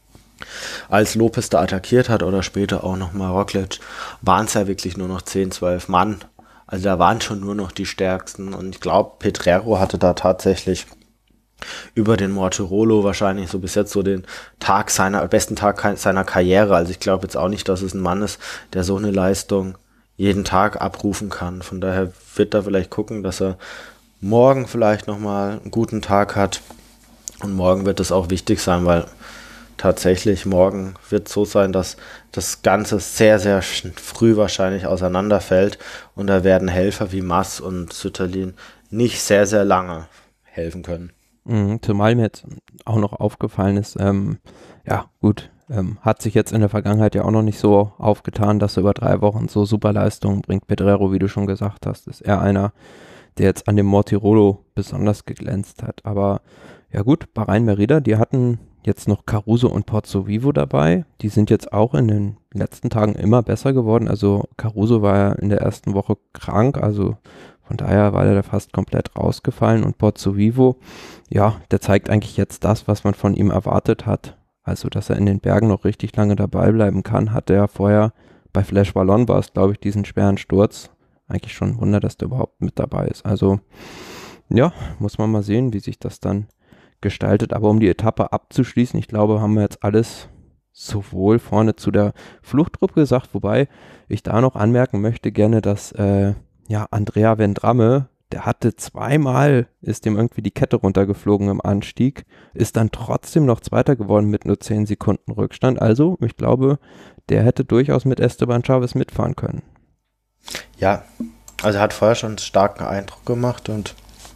als Lopez da attackiert hat oder später auch nochmal Roglic, waren es ja wirklich nur noch zehn, zwölf Mann. Also da waren schon nur noch die Stärksten und ich glaube, Pedrero hatte da tatsächlich über den Mortirolo wahrscheinlich so bis jetzt so den Tag seiner, besten Tag seiner Karriere. Also ich glaube jetzt auch nicht, dass es ein Mann ist, der so eine Leistung jeden Tag abrufen kann. Von daher wird er vielleicht gucken, dass er morgen vielleicht nochmal einen guten Tag hat. Und morgen wird es auch wichtig sein, weil tatsächlich morgen wird es so sein, dass das Ganze sehr, sehr früh wahrscheinlich auseinanderfällt. Und da werden Helfer wie Mas und Sütterlin nicht sehr, sehr lange helfen können. Mhm, zumal mir jetzt auch noch aufgefallen ist, ähm, ja gut, ähm, hat sich jetzt in der Vergangenheit ja auch noch nicht so aufgetan, dass er über drei Wochen so super Leistungen bringt. Pedrero, wie du schon gesagt hast, ist eher einer, der jetzt an dem Mortirolo besonders geglänzt hat. Aber ja gut, Bahrain Merida, die hatten jetzt noch Caruso und Pozzovivo dabei. Die sind jetzt auch in den letzten Tagen immer besser geworden. Also Caruso war ja in der ersten Woche krank, also von daher war der da fast komplett rausgefallen und Pozzovivo, ja, der zeigt eigentlich jetzt das, was man von ihm erwartet hat. Also, dass er in den Bergen noch richtig lange dabei bleiben kann, hatte er vorher bei Flash Wallon war es, glaube ich, diesen schweren Sturz. Eigentlich schon ein Wunder, dass der überhaupt mit dabei ist. Also, ja, muss man mal sehen, wie sich das dann gestaltet. Aber um die Etappe abzuschließen, ich glaube, haben wir jetzt alles sowohl vorne zu der Fluchtgruppe gesagt, wobei ich da noch anmerken möchte gerne, dass äh, ja, Andrea Vendrame, der hatte zweimal, ist dem irgendwie die Kette runtergeflogen im Anstieg, ist dann trotzdem noch Zweiter geworden mit nur zehn Sekunden Rückstand. Also, ich glaube, der hätte durchaus mit Esteban Chaves mitfahren können. Ja, also er hat vorher schon einen starken Eindruck gemacht und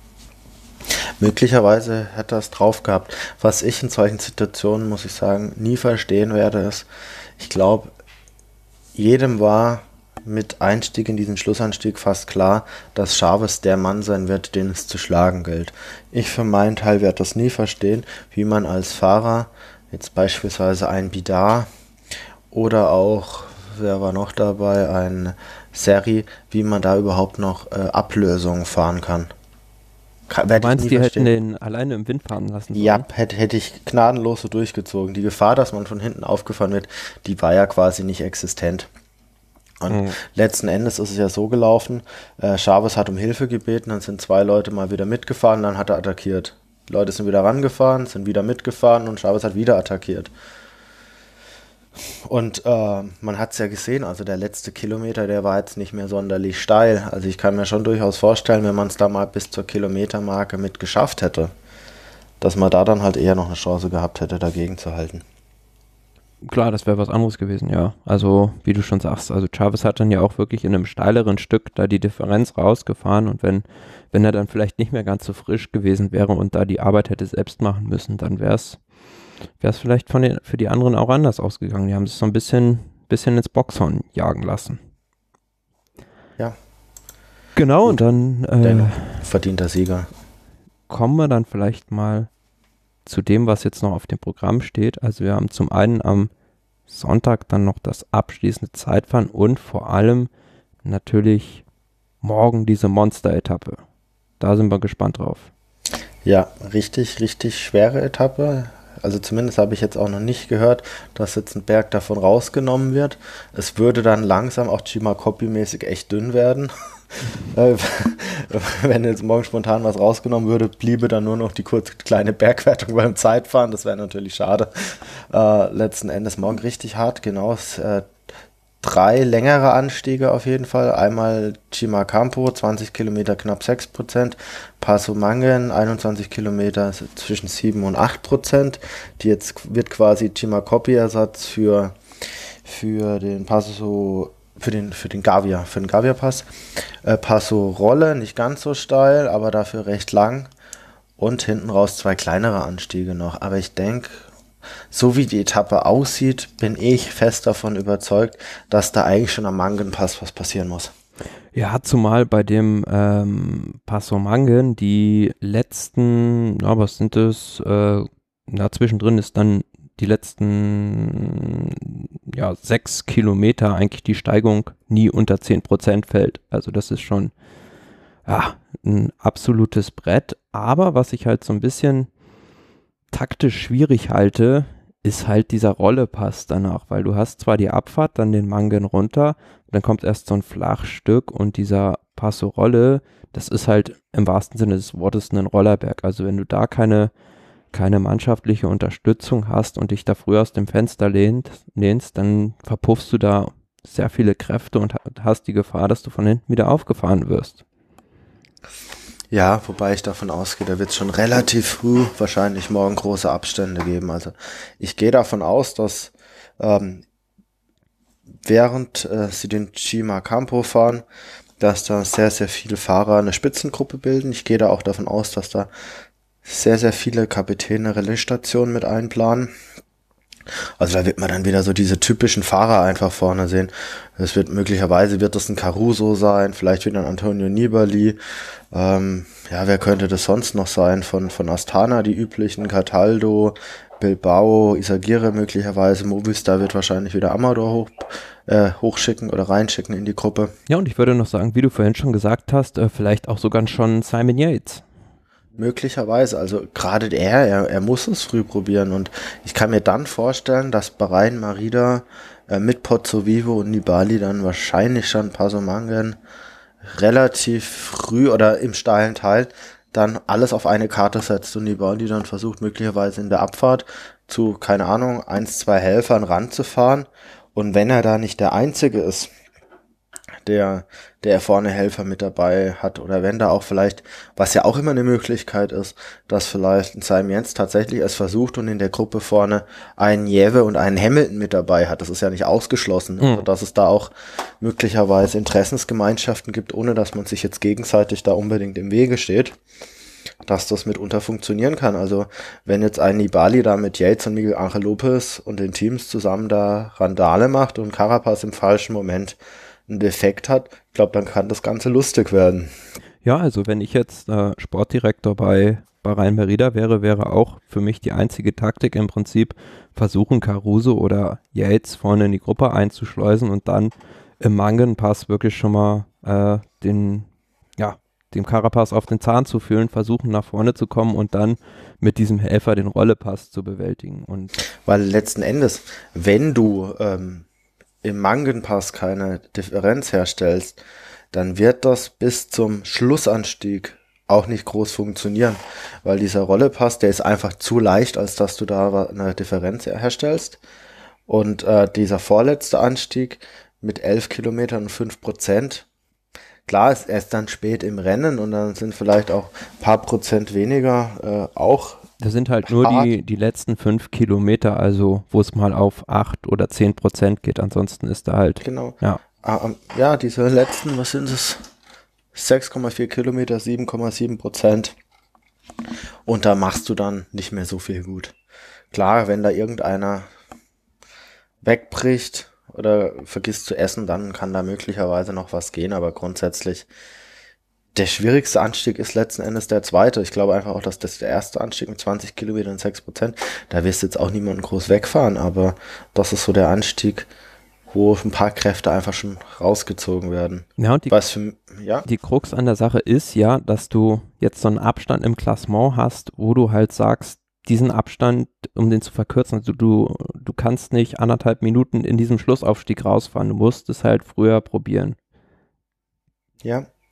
möglicherweise hätte er es drauf gehabt. Was ich in solchen Situationen, muss ich sagen, nie verstehen werde, ist, ich glaube, jedem war mit Einstieg in diesen Schlussanstieg fast klar, dass Chaves der Mann sein wird, den es zu schlagen gilt. Ich für meinen Teil werde das nie verstehen, wie man als Fahrer, jetzt beispielsweise ein Bidar oder auch, wer war noch dabei, ein Seri, wie man da überhaupt noch äh, Ablösungen fahren kann. Kann du meinst, die verstehen. Hätten den alleine im Wind fahren lassen sollen? Ja, hätte, hätte ich gnadenlos so durchgezogen. Die Gefahr, dass man von hinten aufgefahren wird, die war ja quasi nicht existent. Und mhm. letzten Endes ist es ja so gelaufen, äh, Chaves hat um Hilfe gebeten, dann sind zwei Leute mal wieder mitgefahren, dann hat er attackiert. Die Leute sind wieder rangefahren, sind wieder mitgefahren und Chaves hat wieder attackiert. Und äh, man hat es ja gesehen, also der letzte Kilometer, der war jetzt nicht mehr sonderlich steil. Also ich kann mir schon durchaus vorstellen, wenn man es da mal bis zur Kilometermarke mit geschafft hätte, dass man da dann halt eher noch eine Chance gehabt hätte, dagegen zu halten. Klar, das wäre was anderes gewesen, ja. Also, wie du schon sagst, also Chaves hat dann ja auch wirklich in einem steileren Stück da die Differenz rausgefahren und wenn, wenn er dann vielleicht nicht mehr ganz so frisch gewesen wäre und da die Arbeit hätte selbst machen müssen, dann wäre es wäre es vielleicht von den, für die anderen auch anders ausgegangen. Die haben sich so ein bisschen, bisschen ins Boxhorn jagen lassen. Ja. Genau, und dann äh, verdienter Sieger. Kommen wir dann vielleicht mal zu dem, was jetzt noch auf dem Programm steht. Also wir haben zum einen am Sonntag dann noch das abschließende Zeitfahren und vor allem natürlich morgen diese Monster-Etappe. Da sind wir gespannt drauf. Ja, richtig, richtig schwere Etappe. Also zumindest habe ich jetzt auch noch nicht gehört, dass jetzt ein Berg davon rausgenommen wird. Es würde dann langsam auch Cima Coppi-mäßig echt dünn werden. äh, wenn jetzt morgen spontan was rausgenommen würde, bliebe dann nur noch die kurze kleine Bergwertung beim Zeitfahren. Das wäre natürlich schade. Äh, letzten Endes morgen richtig hart, genau. Äh, drei längere Anstiege auf jeden Fall. Einmal Chimacampo, zwanzig Kilometer, knapp sechs Prozent. Paso Mangen, einundzwanzig Kilometer, zwischen sieben und acht Prozent. Die jetzt wird quasi Chimacopi-Ersatz für, für den Paso, für den, für den Gavia, für den Gavia-Pass. Äh, Paso Rolle, nicht ganz so steil, aber dafür recht lang. Und hinten raus zwei kleinere Anstiege noch. Aber ich denke, so wie die Etappe aussieht, bin ich fest davon überzeugt, dass da eigentlich schon am Mangenpass was passieren muss. Ja, zumal bei dem ähm, Paso Mangen die letzten, na, was sind das, äh, na, zwischendrin ist dann die letzten, ja, sechs Kilometer eigentlich die Steigung nie unter zehn Prozent fällt. Also das ist schon, ja, ein absolutes Brett. Aber was ich halt so ein bisschen taktisch schwierig halte, ist halt dieser Rollepass danach, weil du hast zwar die Abfahrt, dann den Mangen runter, dann kommt erst so ein Flachstück und dieser Paso Rolle, das ist halt im wahrsten Sinne des Wortes ein Rollerberg. Also wenn du da keine, keine mannschaftliche Unterstützung hast und dich da früh aus dem Fenster lehnt, lehnst, dann verpuffst du da sehr viele Kräfte und hast die Gefahr, dass du von hinten wieder aufgefahren wirst. Ja, wobei ich davon ausgehe, da wird es schon relativ früh wahrscheinlich morgen große Abstände geben. Also ich gehe davon aus, dass ähm, während äh, sie den Chimacampo fahren, dass da sehr, sehr viele Fahrer eine Spitzengruppe bilden. Ich gehe da auch davon aus, dass da sehr, sehr viele Kapitäne Relaisstationen mit einplanen. Also da wird man dann wieder so diese typischen Fahrer einfach vorne sehen. Es wird möglicherweise wird das ein Caruso sein, vielleicht wieder ein Antonio Nibali. Ähm, ja, wer könnte das sonst noch sein? Von, von Astana, die üblichen, Cataldo, Bilbao, Izagirre möglicherweise, Movistar wird wahrscheinlich wieder Amador hoch, äh, hochschicken oder reinschicken in die Gruppe. Ja, und ich würde noch sagen, wie du vorhin schon gesagt hast, äh, vielleicht auch sogar schon Simon Yates. Möglicherweise, also gerade er, er, er muss es früh probieren und ich kann mir dann vorstellen, dass Bahrain Merida äh, mit Pozzovivo und Nibali dann wahrscheinlich schon Paso Mangen relativ früh oder im steilen Teil dann alles auf eine Karte setzt und Nibali dann versucht möglicherweise in der Abfahrt zu, keine Ahnung, eins, zwei Helfern ranzufahren und wenn er da nicht der Einzige ist, der, der vorne Helfer mit dabei hat oder wenn da auch vielleicht, was ja auch immer eine Möglichkeit ist, dass vielleicht ein Simon Yates tatsächlich es versucht und in der Gruppe vorne einen Jewe und einen Hamilton mit dabei hat. Das ist ja nicht ausgeschlossen, mhm. also, dass es da auch möglicherweise Interessensgemeinschaften gibt, ohne dass man sich jetzt gegenseitig da unbedingt im Wege steht, dass das mitunter funktionieren kann. Also wenn jetzt ein Nibali da mit Yates und Miguel Angel Lopez und den Teams zusammen da Randale macht und Carapaz im falschen Moment einen Defekt hat, ich glaube, dann kann das Ganze lustig werden. Ja, also wenn ich jetzt äh, Sportdirektor bei Bahrain Merida wäre, wäre auch für mich die einzige Taktik im Prinzip versuchen, Caruso oder Yates vorne in die Gruppe einzuschleusen und dann im Mangenpass wirklich schon mal äh, den, ja, dem Carapaz auf den Zahn zu fühlen, versuchen nach vorne zu kommen und dann mit diesem Helfer den Rollepass zu bewältigen. Und weil letzten Endes, wenn du ähm, im Mangenpass keine Differenz herstellst, dann wird das bis zum Schlussanstieg auch nicht groß funktionieren, weil dieser Rollepass, der ist einfach zu leicht, als dass du da eine Differenz herstellst und äh, dieser vorletzte Anstieg mit elf Kilometern und fünf Prozent, klar ist erst dann spät im Rennen und dann sind vielleicht auch ein paar Prozent weniger äh, auch das sind halt nur die, die letzten fünf Kilometer, also wo es mal auf acht oder zehn Prozent geht. Ansonsten ist da halt. Genau. Ja, ah, ja diese letzten, was sind es? sechs Komma vier Kilometer, sieben Komma sieben Prozent. Und da machst du dann nicht mehr so viel gut. Klar, wenn da irgendeiner wegbricht oder vergisst zu essen, dann kann da möglicherweise noch was gehen. Aber grundsätzlich der schwierigste Anstieg ist letzten Endes der zweite. Ich glaube einfach auch, dass das der erste Anstieg mit zwanzig Kilometern und sechs Prozent, da wirst du jetzt auch niemanden groß wegfahren, aber das ist so der Anstieg, wo ein paar Kräfte einfach schon rausgezogen werden. Ja, und die, Was für, ja? die Krux an der Sache ist ja, dass du jetzt so einen Abstand im Klassement hast, wo du halt sagst, diesen Abstand, um den zu verkürzen, also du, du kannst nicht anderthalb Minuten in diesem Schlussaufstieg rausfahren, du musst es halt früher probieren. Ja.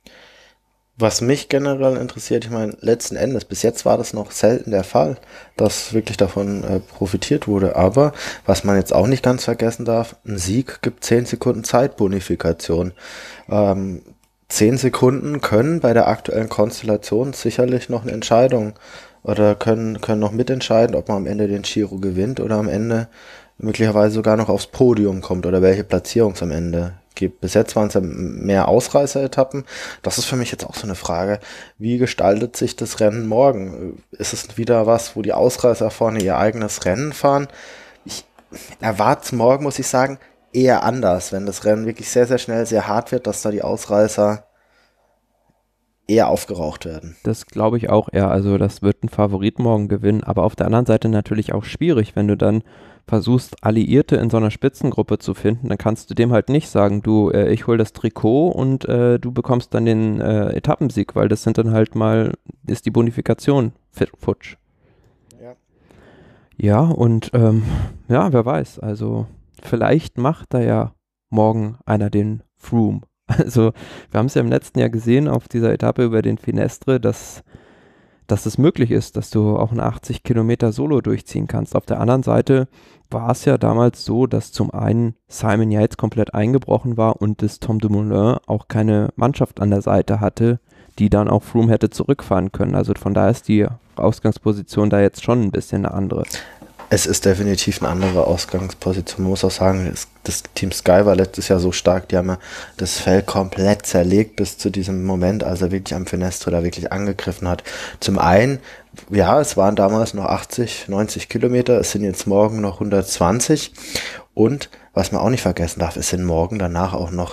Was mich generell interessiert, ich meine, letzten Endes, bis jetzt war das noch selten der Fall, dass wirklich davon äh, profitiert wurde. Aber was man jetzt auch nicht ganz vergessen darf, ein Sieg gibt zehn Sekunden Zeitbonifikation. Ähm, zehn Sekunden können bei der aktuellen Konstellation sicherlich noch eine Entscheidung oder können, können noch mitentscheiden, ob man am Ende den Giro gewinnt oder am Ende möglicherweise sogar noch aufs Podium kommt oder welche Platzierung es am Ende gibt. Bis jetzt waren es ja mehr Ausreißer-Etappen. Das ist für mich jetzt auch so eine Frage. Wie gestaltet sich das Rennen morgen? Ist es wieder was, wo die Ausreißer vorne ihr eigenes Rennen fahren? Ich erwarte es morgen, muss ich sagen, eher anders, wenn das Rennen wirklich sehr, sehr schnell, sehr hart wird, dass da die Ausreißer eher aufgeraucht werden. Das glaube ich auch eher. Also das wird ein Favorit morgen gewinnen, aber auf der anderen Seite natürlich auch schwierig, wenn du dann versuchst, Alliierte in so einer Spitzengruppe zu finden, dann kannst du dem halt nicht sagen, du, äh, ich hol das Trikot und äh, du bekommst dann den äh, Etappensieg, weil das sind dann halt mal, ist die Bonifikation futsch. Ja. Ja, und ähm, ja, wer weiß, also vielleicht macht da ja morgen einer den Froome. Also wir haben es ja im letzten Jahr gesehen auf dieser Etappe über den Finestre, dass dass es möglich ist, dass du auch eine achtzig Kilometer Solo durchziehen kannst. Auf der anderen Seite war es ja damals so, dass zum einen Simon Yates komplett eingebrochen war und das Tom Dumoulin auch keine Mannschaft an der Seite hatte, die dann auch Froome hätte zurückfahren können. Also von daher ist die Ausgangsposition da jetzt schon ein bisschen eine andere. Es ist definitiv eine andere Ausgangsposition. Man muss auch sagen, das, das Team Sky war letztes Jahr so stark, die haben ja das Feld komplett zerlegt bis zu diesem Moment, als er wirklich am Finestre da wirklich angegriffen hat. Zum einen, ja, es waren damals noch achtzig, neunzig Kilometer, es sind jetzt morgen noch hundertzwanzig und was man auch nicht vergessen darf, es sind morgen danach auch noch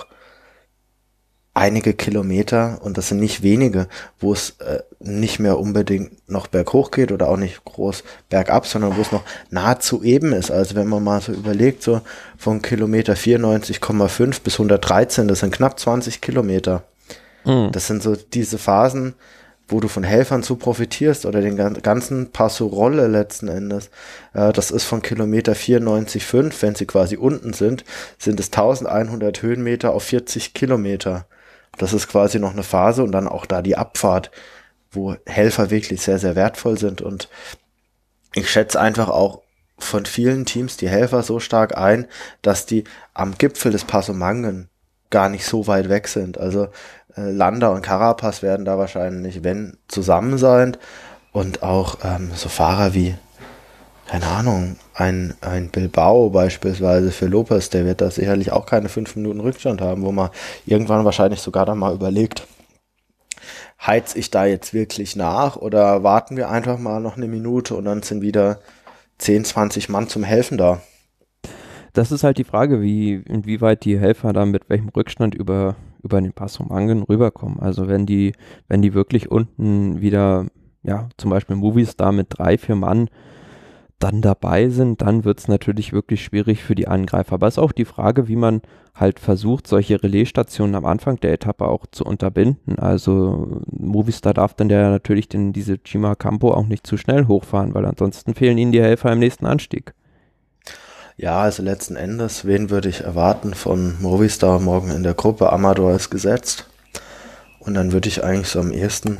einige Kilometer, und das sind nicht wenige, wo es äh, nicht mehr unbedingt noch berghoch geht oder auch nicht groß bergab, sondern wo es noch nahezu eben ist. Also wenn man mal so überlegt, so von Kilometer vierundneunzig Komma fünf bis hundertdreizehn, das sind knapp zwanzig Kilometer. Mhm. Das sind so diese Phasen, wo du von Helfern so profitierst oder den ganzen Passo Rolle letzten Endes. Äh, das ist von Kilometer vierundneunzig Komma fünf, wenn sie quasi unten sind, sind es eintausendeinhundert Höhenmeter auf vierzig Kilometer. Das ist quasi noch eine Phase und dann auch da die Abfahrt, wo Helfer wirklich sehr, sehr wertvoll sind. Und ich schätze einfach auch von vielen Teams die Helfer so stark ein, dass die am Gipfel des Passo Mangen gar nicht so weit weg sind. Also äh, Landa und Carapaz werden da wahrscheinlich, wenn, zusammen sein. Und auch ähm, so Fahrer wie, keine Ahnung, ein, ein Bilbao beispielsweise für Lopez, der wird da sicherlich auch keine fünf Minuten Rückstand haben, wo man irgendwann wahrscheinlich sogar dann mal überlegt, heiz ich da jetzt wirklich nach oder warten wir einfach mal noch eine Minute und dann sind wieder zehn, zwanzig Mann zum Helfen da. Das ist halt die Frage, wie, inwieweit die Helfer da mit welchem Rückstand über, über den Passo Mangen rüberkommen. Also wenn die, wenn die wirklich unten wieder, ja, zum Beispiel Movistar mit drei, vier Mann dann dabei sind, dann wird es natürlich wirklich schwierig für die Angreifer. Aber es ist auch die Frage, wie man halt versucht, solche Relaisstationen am Anfang der Etappe auch zu unterbinden. Also Movistar darf dann ja natürlich den, diese Cima Campo auch nicht zu schnell hochfahren, weil ansonsten fehlen ihnen die Helfer im nächsten Anstieg. Ja, also letzten Endes, wen würde ich erwarten von Movistar morgen in der Gruppe? Amador ist gesetzt. Und dann würde ich eigentlich so am ehesten,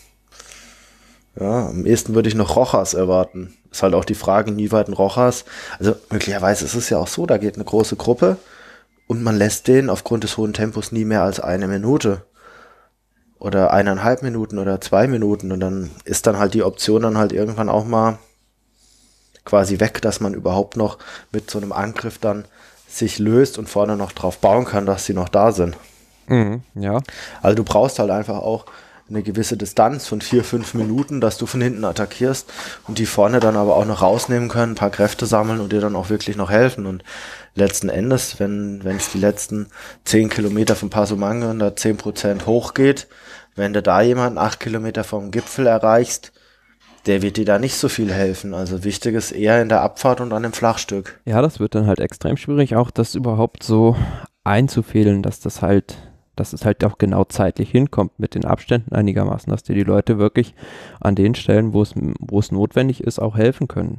ja, am ehesten würde ich noch Rojas erwarten. Ist halt auch die Frage, inwieweit ein Rojas, also möglicherweise ist es ja auch so, da geht eine große Gruppe und man lässt den aufgrund des hohen Tempos nie mehr als eine Minute oder eineinhalb Minuten oder zwei Minuten und dann ist dann halt die Option dann halt irgendwann auch mal quasi weg, dass man überhaupt noch mit so einem Angriff dann sich löst und vorne noch drauf bauen kann, dass sie noch da sind. Mhm, ja. Also du brauchst halt einfach auch eine gewisse Distanz von vier, fünf Minuten, dass du von hinten attackierst und die vorne dann aber auch noch rausnehmen können, ein paar Kräfte sammeln und dir dann auch wirklich noch helfen. Und letzten Endes, wenn wenn es die letzten zehn Kilometer vom Passo Mangen da zehn Prozent hochgeht, wenn du da jemanden acht Kilometer vom Gipfel erreichst, der wird dir da nicht so viel helfen. Also wichtig ist eher in der Abfahrt und an dem Flachstück. Ja, das wird dann halt extrem schwierig, auch das überhaupt so einzufädeln, dass das halt dass es halt auch genau zeitlich hinkommt mit den Abständen einigermaßen, dass dir die Leute wirklich an den Stellen, wo es, wo es notwendig ist, auch helfen können.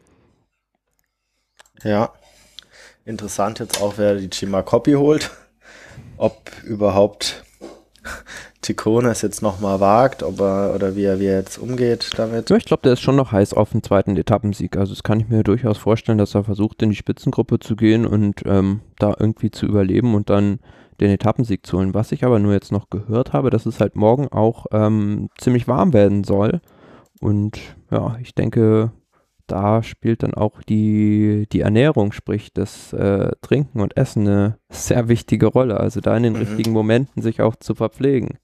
Ja, interessant jetzt auch, wer die Cima Coppi holt, ob überhaupt Ciccone es jetzt nochmal wagt, ob er, oder wie er, wie er jetzt umgeht damit. Ja, ich glaube, der ist schon noch heiß auf den zweiten Etappensieg. Also das kann ich mir durchaus vorstellen, dass er versucht, in die Spitzengruppe zu gehen und ähm, da irgendwie zu überleben und dann den Etappensieg zu holen. Was ich aber nur jetzt noch gehört habe, dass es halt morgen auch ähm, ziemlich warm werden soll. Und ja, ich denke, da spielt dann auch die, die Ernährung, sprich das äh, Trinken und Essen, eine sehr wichtige Rolle. Also da in den Mhm. richtigen Momenten sich auch zu verpflegen.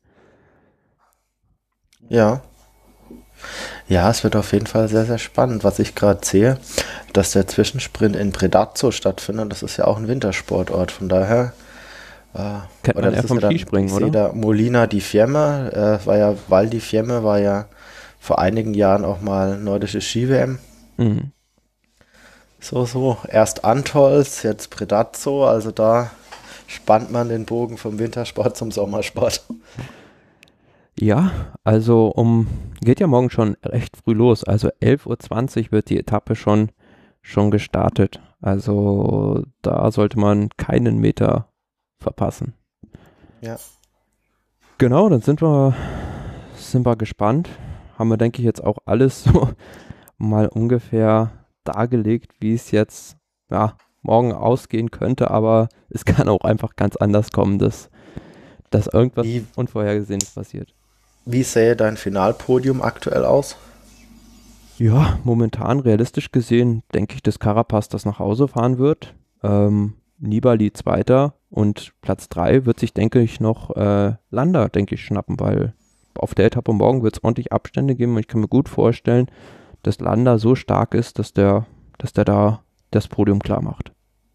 Ja. Ja, es wird auf jeden Fall sehr, sehr spannend, was ich gerade sehe, dass der Zwischensprint in Predazzo stattfindet. Das ist ja auch ein Wintersportort, von daher. Äh, Kennt oder man eher das ist vom ja dann, Skispringen, ich sehe oder? da Molina di Fiemme, äh, war ja, Val di Fiemme war ja vor einigen Jahren auch mal nordische Ski-W M. Mhm. So, so. Erst Antolz, jetzt Predazzo, also da spannt man den Bogen vom Wintersport zum Sommersport. Ja, also um, geht ja morgen schon recht früh los. Also elf Uhr zwanzig wird die Etappe schon, schon gestartet. Also da sollte man keinen Meter verpassen. Ja. Genau, dann sind wir, sind wir gespannt. Haben wir, denke ich, jetzt auch alles so mal ungefähr dargelegt, wie es jetzt ja, morgen ausgehen könnte, aber es kann auch einfach ganz anders kommen, dass, dass irgendwas Wie, Unvorhergesehenes passiert. wie sähe dein Finalpodium aktuell aus? Ja, momentan realistisch gesehen denke ich, dass Carapaz das nach Hause fahren wird. Ähm, Nibali Zweiter und Platz drei wird sich, denke ich, noch äh, Landa, denke ich, schnappen, weil auf der Etappe morgen wird es ordentlich Abstände geben und ich kann mir gut vorstellen, dass Landa so stark ist, dass der, dass der da das Podium klar macht.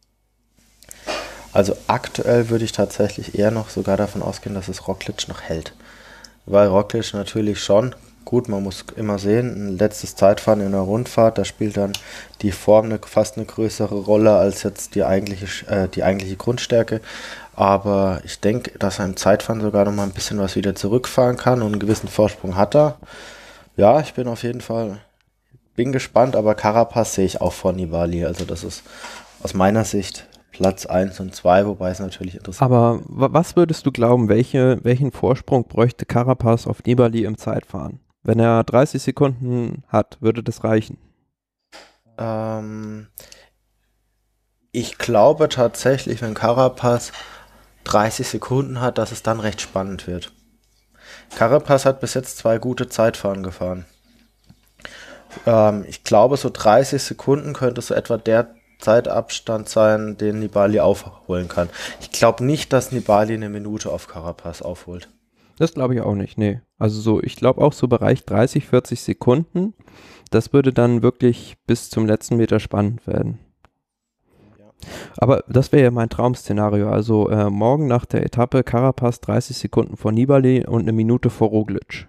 Also aktuell würde ich tatsächlich eher noch sogar davon ausgehen, dass es Roglic noch hält. Weil Roglic natürlich schon, gut, man muss immer sehen, ein letztes Zeitfahren in der Rundfahrt, da spielt dann die Form eine, fast eine größere Rolle als jetzt die eigentliche, äh, die eigentliche Grundstärke. Aber ich denke, dass er im Zeitfahren sogar noch mal ein bisschen was wieder zurückfahren kann und einen gewissen Vorsprung hat er. Ja, ich bin auf jeden Fall, bin gespannt, aber Carapaz sehe ich auch vor Nibali. Also das ist aus meiner Sicht Platz eins und zwei, wobei es natürlich interessant ist. Aber wa- was würdest du glauben, welche, welchen Vorsprung bräuchte Carapaz auf Nibali im Zeitfahren? Wenn er dreißig Sekunden hat, würde das reichen? Ähm, ich glaube tatsächlich, wenn Carapaz dreißig Sekunden hat, dass es dann recht spannend wird. Carapaz hat bis jetzt zwei gute Zeitfahren gefahren. Ähm, ich glaube, so dreißig Sekunden könnte so etwa der Zeitabstand sein, den Nibali aufholen kann. Ich glaube nicht, dass Nibali eine Minute auf Carapaz aufholt. Das glaube ich auch nicht, nee. Also so, ich glaube auch so Bereich dreißig, vierzig Sekunden, das würde dann wirklich bis zum letzten Meter spannend werden. Ja. Aber das wäre ja mein Traum-Szenario. Also äh, morgen nach der Etappe Carapaz dreißig Sekunden vor Nibali und eine Minute vor Roglic.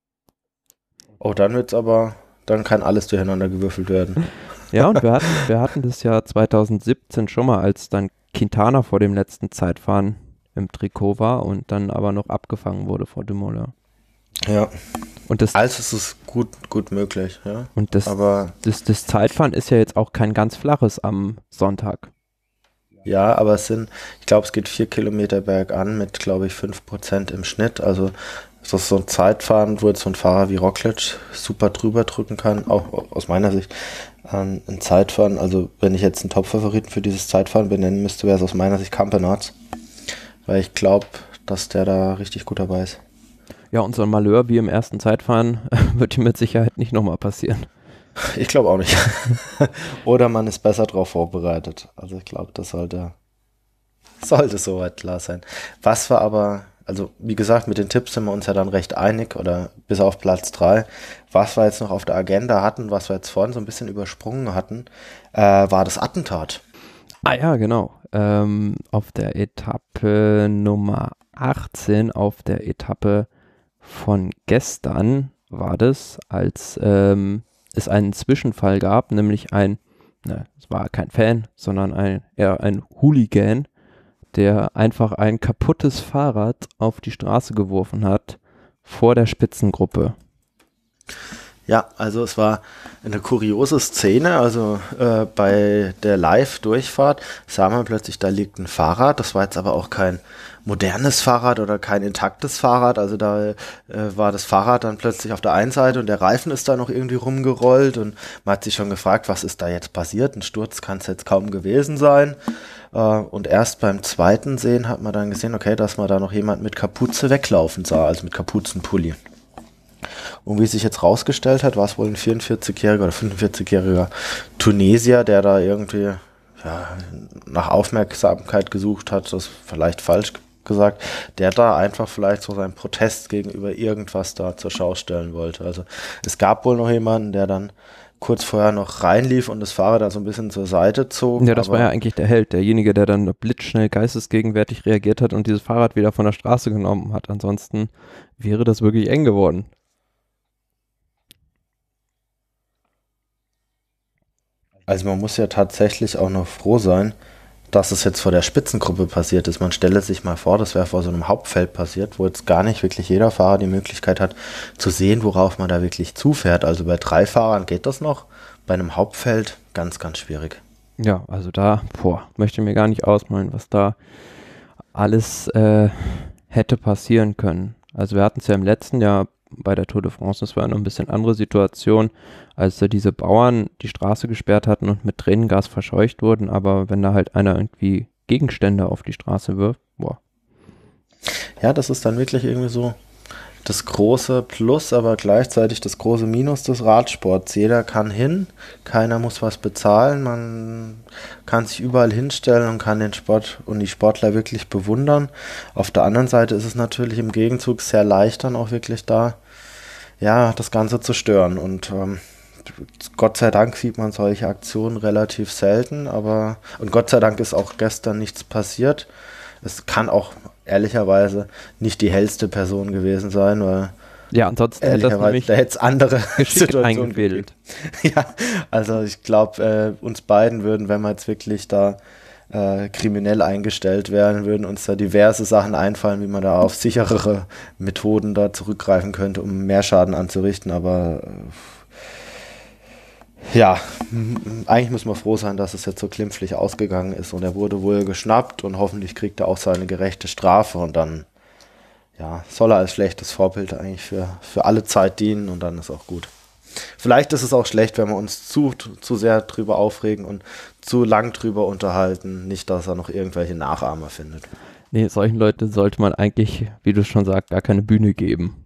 Oh, dann wird's aber, dann kann alles durcheinander gewürfelt werden. Ja, und wir hatten, wir hatten das ja zwanzig siebzehn schon mal, als dann Quintana vor dem letzten Zeitfahren im Trikot war und dann aber noch abgefangen wurde vor Dumoulin. Ja. Und das, Also es ist gut, gut möglich, ja. und das, Aber das, das Zeitfahren ist ja jetzt auch kein ganz flaches am Sonntag. ja, aber es sind, ich glaube, es geht vier Kilometer bergan mit, glaube ich, fünf Prozent im Schnitt. Also das ist so ein Zeitfahren, wo jetzt so ein Fahrer wie Roglic super drüber drücken kann, auch aus meiner Sicht. Ähm, ein Zeitfahren, also wenn ich jetzt einen Top-Favoriten für dieses Zeitfahren benennen müsste, wäre es aus meiner Sicht Campenaerts. Weil ich glaube, dass der da richtig gut dabei ist. Ja, und so ein Malheur wie im ersten Zeitfahren wird ihm mit Sicherheit nicht nochmal passieren. Ich glaube auch nicht. Oder man ist besser drauf vorbereitet. Also ich glaube, das sollte, sollte soweit klar sein. Was war aber, also wie gesagt, mit den Tipps sind wir uns ja dann recht einig oder bis auf Platz drei. Was wir jetzt noch auf der Agenda hatten, was wir jetzt vorhin so ein bisschen übersprungen hatten, äh, war das Attentat. Ah ja, genau. Ähm, auf der Etappe Nummer achtzehn, auf der Etappe von gestern war das, als ähm, es einen Zwischenfall gab, nämlich ein, ne, es war kein Fan, sondern ein, eher ein Hooligan, der einfach ein kaputtes Fahrrad auf die Straße geworfen hat vor der Spitzengruppe. Ja, also es war eine kuriose Szene, also äh, bei der Live-Durchfahrt sah man plötzlich, da liegt ein Fahrrad, das war jetzt aber auch kein modernes Fahrrad oder kein intaktes Fahrrad, also da äh, war das Fahrrad dann plötzlich auf der einen Seite und der Reifen ist da noch irgendwie rumgerollt und man hat sich schon gefragt, was ist da jetzt passiert, ein Sturz kann es jetzt kaum gewesen sein. äh, und erst beim zweiten Sehen hat man dann gesehen, okay, dass man da noch jemand mit Kapuze weglaufen sah, also mit Kapuzenpulli. Und wie sich jetzt rausgestellt hat, war es wohl ein vierundvierzigjähriger oder fünfundvierzigjähriger Tunesier, der da irgendwie ja, nach Aufmerksamkeit gesucht hat, das ist vielleicht falsch gesagt, der da einfach vielleicht so seinen Protest gegenüber irgendwas da zur Schau stellen wollte. Also es gab wohl noch jemanden, der dann kurz vorher noch reinlief und das Fahrrad da so ein bisschen zur Seite zog. Ja, das war ja eigentlich der Held, derjenige, der dann blitzschnell geistesgegenwärtig reagiert hat und dieses Fahrrad wieder von der Straße genommen hat. Ansonsten wäre das wirklich eng geworden. Also man muss ja tatsächlich auch noch froh sein, dass es jetzt vor der Spitzengruppe passiert ist. Man stelle sich mal vor, das wäre vor so einem Hauptfeld passiert, wo jetzt gar nicht wirklich jeder Fahrer die Möglichkeit hat, zu sehen, worauf man da wirklich zufährt. Also bei drei Fahrern geht das noch, bei einem Hauptfeld ganz, ganz schwierig. Ja, also da, boah, möchte mir gar nicht ausmalen, was da alles äh, hätte passieren können. Also wir hatten es ja im letzten Jahr bei der Tour de France, das war ja noch ein bisschen andere Situation, als da diese Bauern die Straße gesperrt hatten und mit Tränengas verscheucht wurden, aber wenn da halt einer irgendwie Gegenstände auf die Straße wirft, boah. Ja, das ist dann wirklich irgendwie so das große Plus, aber gleichzeitig das große Minus des Radsports. Jeder kann hin, keiner muss was bezahlen, man kann sich überall hinstellen und kann den Sport und die Sportler wirklich bewundern. Auf der anderen Seite ist es natürlich im Gegenzug sehr leicht dann auch wirklich da, ja, das Ganze zu stören und ähm, Gott sei Dank sieht man solche Aktionen relativ selten, aber und Gott sei Dank ist auch gestern nichts passiert. Es kann auch ehrlicherweise nicht die hellste Person gewesen sein, weil ja, ansonsten hätte das nämlich da hätte es andere Situationen eingefädelt. Ja, also ich glaube, äh, uns beiden würden, wenn wir jetzt wirklich da äh, kriminell eingestellt werden, würden uns da diverse Sachen einfallen, wie man da auf sicherere Methoden da zurückgreifen könnte, um mehr Schaden anzurichten, aber äh, ja, eigentlich muss man froh sein, dass es jetzt so glimpflich ausgegangen ist und er wurde wohl geschnappt und hoffentlich kriegt er auch seine gerechte Strafe und dann ja, soll er als schlechtes Vorbild eigentlich für, für alle Zeit dienen und dann ist auch gut. Vielleicht ist es auch schlecht, wenn wir uns zu, zu sehr drüber aufregen und zu lang drüber unterhalten, nicht, dass er noch irgendwelche Nachahmer findet. Nee, solchen Leuten sollte man eigentlich, wie du schon sagst, gar keine Bühne geben.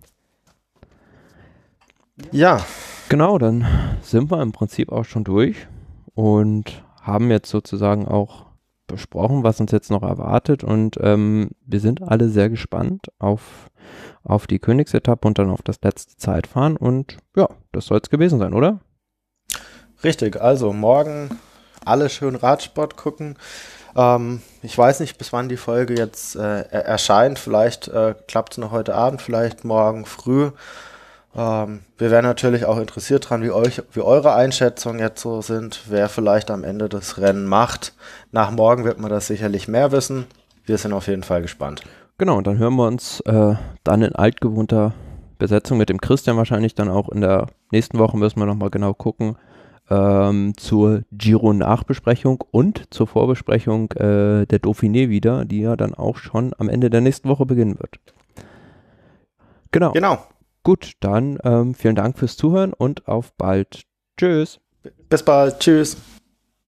Ja. Genau, dann sind wir im Prinzip auch schon durch und haben jetzt sozusagen auch besprochen, was uns jetzt noch erwartet und ähm, wir sind alle sehr gespannt auf, auf die Königsetappe und dann auf das letzte Zeitfahren und ja, das soll es gewesen sein, oder? Richtig, also morgen alle schön Radsport gucken. Ähm, ich weiß nicht, bis wann die Folge jetzt äh, erscheint, vielleicht äh, klappt es noch heute Abend, vielleicht morgen früh. Ähm, wir wären natürlich auch interessiert dran, wie, euch, wie eure Einschätzungen jetzt so sind, wer vielleicht am Ende das Rennen macht. Nach morgen wird man das sicherlich mehr wissen. Wir sind auf jeden Fall gespannt. Genau, und dann hören wir uns äh, dann in altgewohnter Besetzung mit dem Christian wahrscheinlich dann auch in der nächsten Woche, müssen wir nochmal genau gucken, ähm, zur Giro-Nachbesprechung und zur Vorbesprechung äh, der Dauphiné wieder, die ja dann auch schon am Ende der nächsten Woche beginnen wird. Genau. Genau. Gut, dann ähm, vielen Dank fürs Zuhören und auf bald. Tschüss. Bis bald. Tschüss.